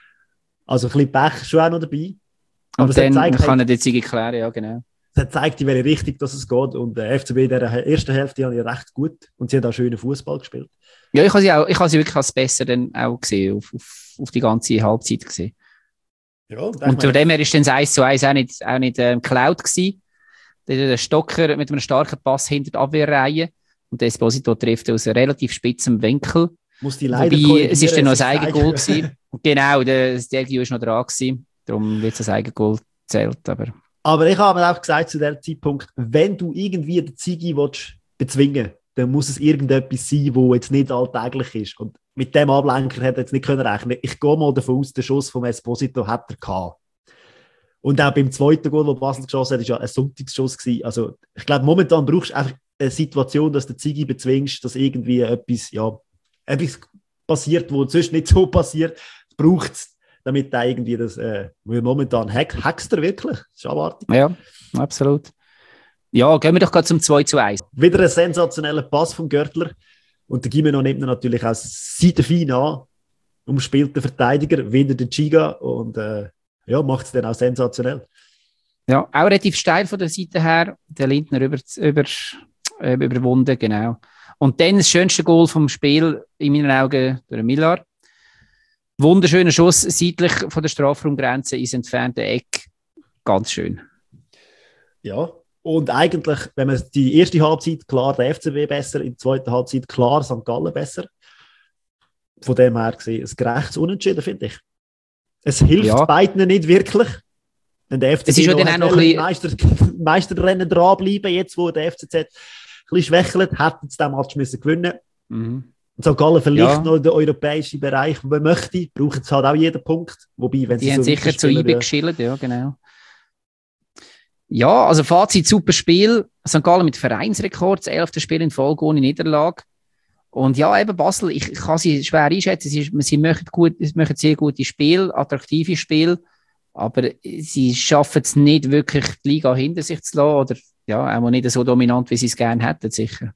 Also ein bisschen Pech schon auch noch dabei. Aber und dann zeigt, kann er die Ziggy klären, ja genau. Es zeigt, in welche Richtung dass es geht. Und der F C B in der ersten Hälfte haben ja recht gut. Und sie haben auch schönen Fußball gespielt. Ja, ich habe sie, auch, ich habe sie wirklich als besser dann auch gesehen, auf, auf, auf die ganze Halbzeit gesehen. Ja, und zu dem her war dann das eins zu eins auch nicht, auch nicht ähm, geklaut gewesen. Der Stocker mit einem starken Pass hinter die Abwehrreihe, und der Esposito trifft aus einem relativ spitzen Winkel. Muss die leider Wobei, es war dann noch ein Eigengoal gewesen. Genau, der Sergio war noch dran gewesen. Darum wird es ein Eigengoal gezählt. Aber... aber ich habe mir auch gesagt zu diesem Zeitpunkt, wenn du irgendwie den Ziggy bezwingen willst, dann muss es irgendetwas sein, das jetzt nicht alltäglich ist. Und mit dem Ablenker hätte er jetzt nicht rechnen können. Ich gehe mal davon aus, der Schuss vom Esposito hat er gehabt. Und auch beim zweiten Goal, das Basel geschossen hat, war ja ein Sonntagsschuss gewesen. Also ich glaube, momentan brauchst du einfach eine Situation, dass du den Ziggy bezwingst, dass irgendwie etwas, ja, etwas passiert, was sonst nicht so passiert. Das braucht es, damit da irgendwie das, äh, momentan hack, hackst du wirklich. Das ist abartig. Ja, absolut. Ja, gehen wir doch gerade zum zwei zu eins. Wieder ein sensationeller Pass vom Görtler. Und der Gimeno nimmt ihn natürlich auch seitenfein an. umspielten Verteidiger, wieder der Giga und äh, ja, macht es dann auch sensationell. Ja, auch relativ steil von der Seite her, der Lindner über, über, äh, überwunden, genau. Und dann das schönste Goal vom Spiel, in meinen Augen, durch Millar. Wunderschöner Schuss, seitlich von der Strafraumgrenze ins entfernte Eck. Ganz schön. Ja, und eigentlich, wenn man die erste Halbzeit, klar der F C B besser, in der zweiten Halbzeit klar Sankt Gallen besser. Von dem her gesehen, ein gerechtes Unentschieden, finde ich. Es hilft ja beiden nicht wirklich. Wenn der F C B es ist noch, noch ein Meister, Meisterrennen dranbleiben, jetzt wo der F C Z ein bisschen schwächelt, hätten sie den Match müssen gewinnen. Mhm. Und Sankt Gallen vielleicht ja. noch den europäischen Bereich, wenn man möchte, braucht es halt auch jeden Punkt. Wobei, wenn die sie haben so sicher zu I B geschillt, ja, genau. Ja, also Fazit, super Spiel. Sankt Gallen mit Vereinsrekord, das elfte Spiel in Folge ohne Niederlage. Und ja, eben Basel, ich, ich kann sie schwer einschätzen. Sie, sie machen, gut, sie machen sehr gute Spiele, attraktive Spiele, aber sie schaffen es nicht wirklich, die Liga hinter sich zu lassen oder ja, auch nicht so dominant, wie sie es gerne hätten, sicher.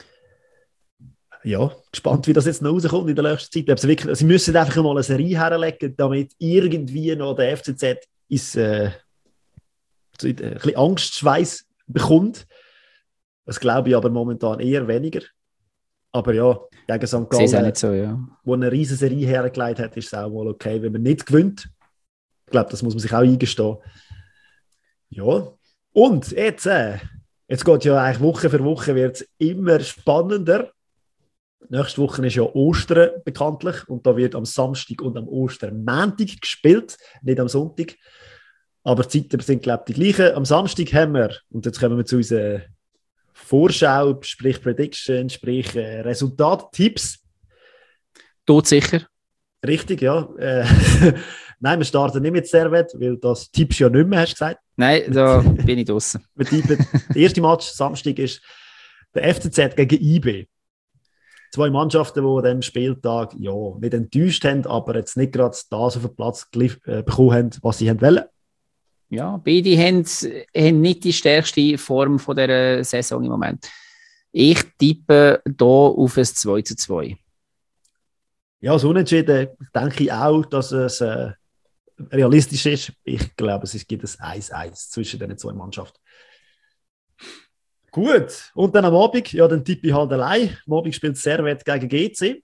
Ja, gespannt, wie das jetzt noch rauskommt in der nächsten Zeit. Sie, wirklich, sie müssen einfach mal eine Serie herlegen, damit irgendwie noch der F C Z ins, äh, ein bisschen Angstschweiß bekommt. Das glaube ich aber momentan eher weniger. Aber ja, gegen Sankt Gallen, nicht so, ja. wo eine riesige Serie hergelegt hat, ist es auch mal okay, wenn man nicht gewinnt. Ich glaube, das muss man sich auch eingestehen. Ja, und jetzt, äh, jetzt geht ja eigentlich Woche für Woche wird es immer spannender. Nächste Woche ist ja Ostern bekanntlich und da wird am Samstag und am Ostermontag gespielt, nicht am Sonntag. Aber die Zeiten sind, glaube ich, die gleichen. Am Samstag haben wir, und jetzt kommen wir zu unserer Vorschau, sprich Prediction, sprich äh, Resultattipps. Todsicher. Richtig, ja. Äh, Nein, wir starten nicht mit Servet, weil das tippst ja nicht mehr, hast du gesagt. Nein, da bin ich draussen. Wir tippen, der erste Match Samstag ist der F C Z gegen I B. Zwei Mannschaften, die an diesem Spieltag ja, nicht enttäuscht haben, aber jetzt nicht gerade das auf den Platz äh, bekommen haben, was sie wollen. Ja, beide haben, haben nicht die stärkste Form von dieser Saison im Moment. Ich tippe hier auf ein zwei zu zwei. Ja, so unentschieden denke ich auch, dass es äh, realistisch ist. Ich glaube, es gibt ein eins eins zwischen diesen zwei Mannschaften. Gut, und dann am Abend, ja, dann tippe ich halt allein. Am Abend spielt Servet gegen G C.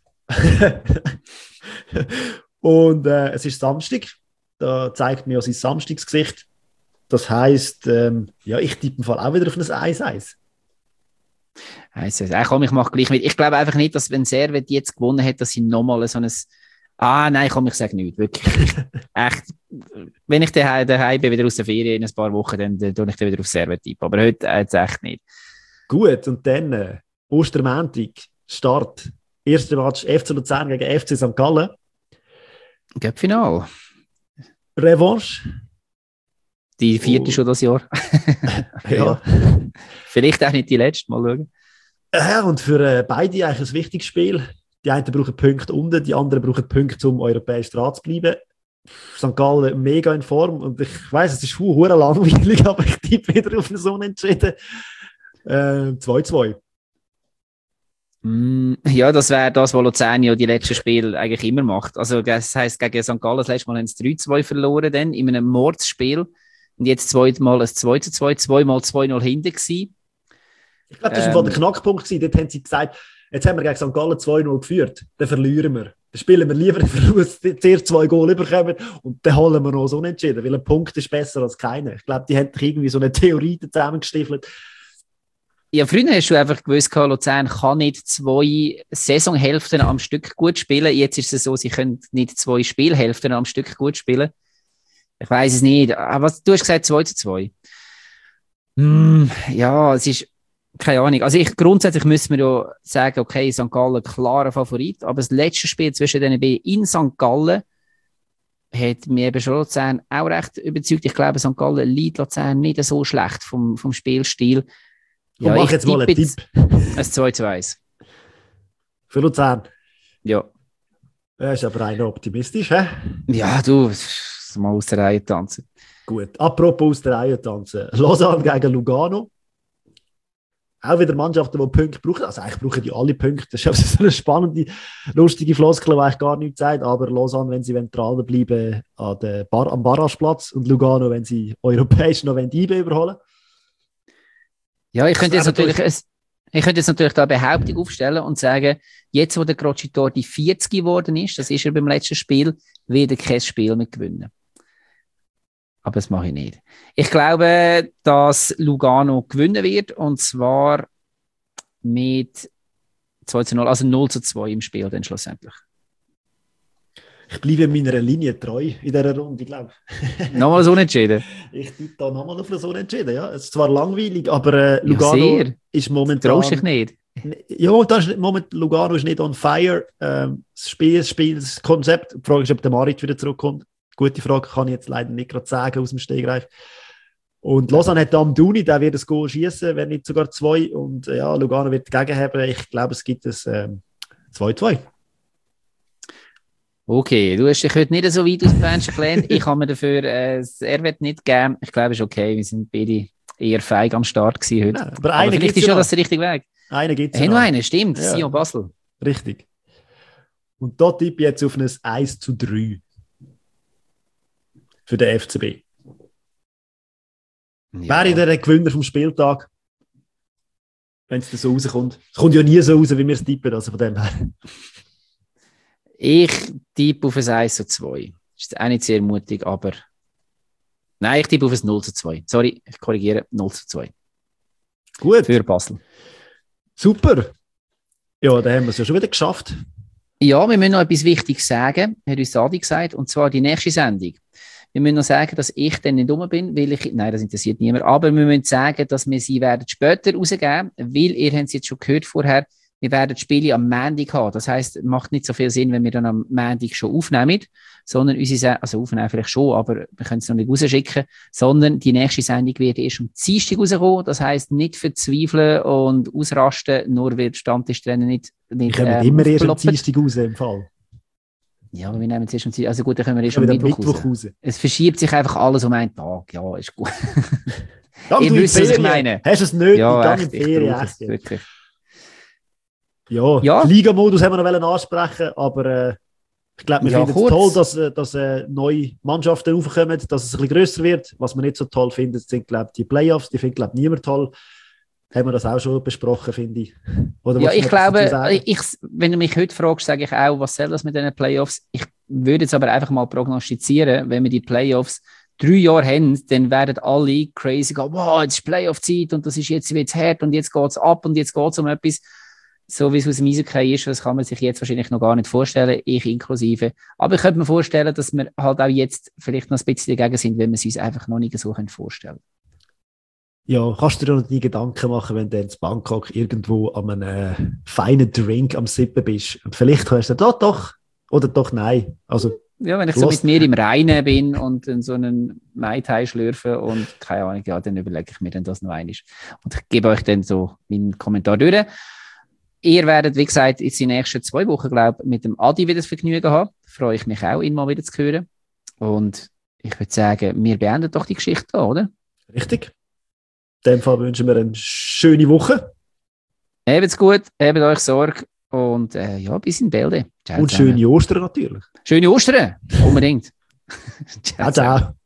Und äh, es ist Samstag. Da zeigt mir ja sein Samstagsgesicht. Das heisst, ähm, ja, ich tippe im Fall auch wieder auf ein eins eins. Also, komm, ich mache gleich mit. Ich glaube einfach nicht, dass wenn Servet jetzt gewonnen hat, dass sie nochmal so ein Ah, nein, komm, ich sage nichts. Wirklich. Echt. Wenn ich daheim, daheim bin, wieder aus der Ferien in ein paar Wochen, dann, dann tue ich dann wieder auf Servet tippen. Aber heute jetzt echt nicht. Gut, und dann äh, Ostermontag, Start. Erster Match F C Luzern gegen F C Sankt Gallen. Cup-Final. Revanche. Die vierte oh. schon das Jahr. ja. ja. Vielleicht auch nicht die letzte, mal schauen. Ja, und für äh, beide eigentlich ein wichtiges Spiel. Die einen brauchen Punkte unten, die anderen brauchen Punkte, um europäisch dran zu bleiben. Sankt Gallen mega in Form und ich weiss, es ist verdammt langweilig, aber ich tippe wieder auf eine Unentschieden. Äh, zwei zwei. Mm, ja, das wäre das, was Luzern ja die letzten Spiele eigentlich immer macht. Also das heisst, gegen Sankt Gallen das letzte Mal haben sie drei zwei verloren, dann, in einem Mordsspiel. Und jetzt zweimal ein zwei zu zwei, zweimal zwei null hinten gewesen. Ich glaube, das war ähm, der Knackpunkt gewesen. Dort haben sie gesagt, jetzt haben wir gegen Sankt Gallen zwei null geführt, dann verlieren wir. Dann spielen wir lieber, zuerst zwei Goal überkommen und dann holen wir noch so unentschieden, weil ein Punkt ist besser als keiner. Ich glaube, die haben irgendwie so eine Theorie zusammengestiefelt. Ja, früher hast du einfach gewusst, Luzern kann nicht zwei Saisonhälften am Stück gut spielen. Jetzt ist es so, sie können nicht zwei Spielhälften am Stück gut spielen. Ich weiss es nicht. Aber du hast gesagt zwei zu zwei. Mm, ja, es ist keine Ahnung. Also ich, grundsätzlich müssen wir ja sagen, okay, Sankt Gallen klarer Favorit, aber das letzte Spiel zwischen den beiden in Sankt Gallen hat mir eben schon Luzern auch recht überzeugt. Ich glaube, Sankt Gallen liegt Luzern nicht so schlecht vom, vom Spielstil. Ja, mach jetzt mal einen Tipp. Ein zwei zu eins. Für Luzern? Ja. Das ist aber rein optimistisch, hä? Ja, du, mal aus der Reihe tanzen. Gut, apropos aus der Reihe tanzen. Lausanne gegen Lugano. auch wieder Mannschaften, die Punkte brauchen. Also eigentlich brauchen die alle Punkte. Das ist also so eine spannende, lustige Floskel, die eigentlich gar nichts sagt. Aber Lausanne, wenn sie dran bleiben an der Bar- am Barrageplatz und Lugano, wenn sie europäisch noch I B überholen. Ja, ich könnte jetzt natürlich... Es Ich könnte jetzt natürlich da eine Behauptung aufstellen und sagen, jetzt, wo der Crocitor die vierzig geworden ist, das ist er beim letzten Spiel, wird er kein Spiel mehr gewinnen. Aber das mache ich nicht. Ich glaube, dass Lugano gewinnen wird, und zwar mit zwei zu null, also null zu zwei im Spiel dann schlussendlich. Ich bleibe meiner Linie treu in dieser Runde, glaube ich. Nochmal so unentschieden? Ich tippe da nochmal auf so unentschieden, ja. Es ist zwar langweilig, aber äh, Lugano ja, ist momentan... Traust dich nicht? Ja, das ist, moment, Lugano ist nicht on fire. Ähm, das Spiel, das Spiel, das Konzept. Die Frage ist, ob der Marit wieder zurückkommt. Gute Frage, kann ich jetzt leider nicht gerade sagen aus dem Stegreif. Und Lausanne hat am Duni, der wird ein Goal schießen, wenn nicht sogar zwei. Und äh, ja, Lugano wird dagegen haben. Ich glaube, es gibt ein ähm, zwei zwei. Okay, du hast dich heute nicht so weit aus dem Fenster gelehnt. Ich habe mir dafür äh, das R-Wert nicht gegeben. Ich glaube, es ist okay. Wir sind beide eher feig am Start gewesen heute. Ja, aber, aber vielleicht ist schon das der richtige Weg. Einen gibt es ja noch. Noch einen, stimmt. Ja. Sion Basel. Richtig. Und da tippe ich jetzt auf ein eins zu drei für den F C B. Ja. Wäre der Gewinner vom Spieltag, wenn es so rauskommt. Es kommt ja nie so raus, wie wir es tippen, also von dem her. Ich tippe auf ein eins zu zwei. Ist auch nicht sehr mutig, aber... Nein, ich tippe auf ein null zu zwei. Sorry, ich korrigiere, null zu zwei. Gut. Für Basel. Super. Ja, dann haben wir es ja schon wieder geschafft. Ja, wir müssen noch etwas Wichtiges sagen, hat uns Adi gesagt, und zwar die nächste Sendung. Wir müssen noch sagen, dass ich dann nicht dumm bin, weil ich... Nein, das interessiert niemand. Aber wir müssen sagen, dass wir sie werden später rausgeben, weil ihr habt es jetzt schon gehört vorher, wir werden die Spiele am Montag haben. Das heisst, es macht nicht so viel Sinn, wenn wir dann am Montag schon aufnehmen, sondern unsere, also aufnehmen vielleicht schon, aber wir können es noch nicht rausschicken, sondern die nächste Sendung wird erst am Dienstag rauskommen. Das heisst, nicht verzweifeln und ausrasten, nur weil die Stammtischtrainer nicht, nicht wir kommen ähm, immer erst am Dienstag raus im Fall. Ja, aber wir nehmen es erst am Dienstag, also gut, dann können wir erst am Mittwoch, Mittwoch raus. raus. Es verschiebt sich einfach alles um einen Tag. Ja, ist gut. Ja, ihr wisst, was ich meine. Hast du es nötig? Ja, echt, in Ferien, echt, wirklich. Ja, ja. Liga-Modus haben wir noch ansprechen, aber äh, ich glaube, wir ja, finden es toll, dass, dass äh, neue Mannschaften aufkommen, dass es ein bisschen grösser wird. Was wir nicht so toll finden, sind, glaube ich, die Playoffs. Die findet, glaube ich, niemand toll. Haben wir das auch schon besprochen, finde ich. Oder ja, ich glaube, ich, wenn du mich heute fragst, sage ich auch, was soll das mit diesen Playoffs? Ich würde jetzt aber einfach mal prognostizieren, wenn wir die Playoffs drei Jahre haben, dann werden alle crazy gehen, wow, jetzt ist Playoff-Zeit und das ist jetzt wird's hart und jetzt geht es ab und jetzt geht es um etwas. So wie es aus dem Eishockey ist, das kann man sich jetzt wahrscheinlich noch gar nicht vorstellen, ich inklusive. Aber ich könnte mir vorstellen, dass wir halt auch jetzt vielleicht noch ein bisschen dagegen sind, wenn wir es uns einfach noch nicht so vorstellen können. Ja, kannst du dir noch die Gedanken machen, wenn du in Bangkok irgendwo an einem äh, feinen Drink am Sippen bist und vielleicht hörst du da doch oder doch nein. Also, ja, wenn ich so mit mir im Reinen bin und in so einen Mai Tai schlürfe und keine Ahnung, ja, dann überlege ich mir dann das noch einmal. Und ich gebe euch dann so meinen Kommentar durch. Ihr werdet, wie gesagt, jetzt in den nächsten zwei Wochen, glaube ich, mit dem Adi wieder das Vergnügen haben. Freue ich mich auch, ihn mal wieder zu hören. Und ich würde sagen, wir beenden doch die Geschichte da, oder? Richtig. In dem Fall wünschen wir eine schöne Woche. Habt's gut, habt euch Sorge und äh, ja, bis in Bälde. Ciao, und schöne Ostern natürlich. Schöne Ostern, unbedingt. Ciao, ciao.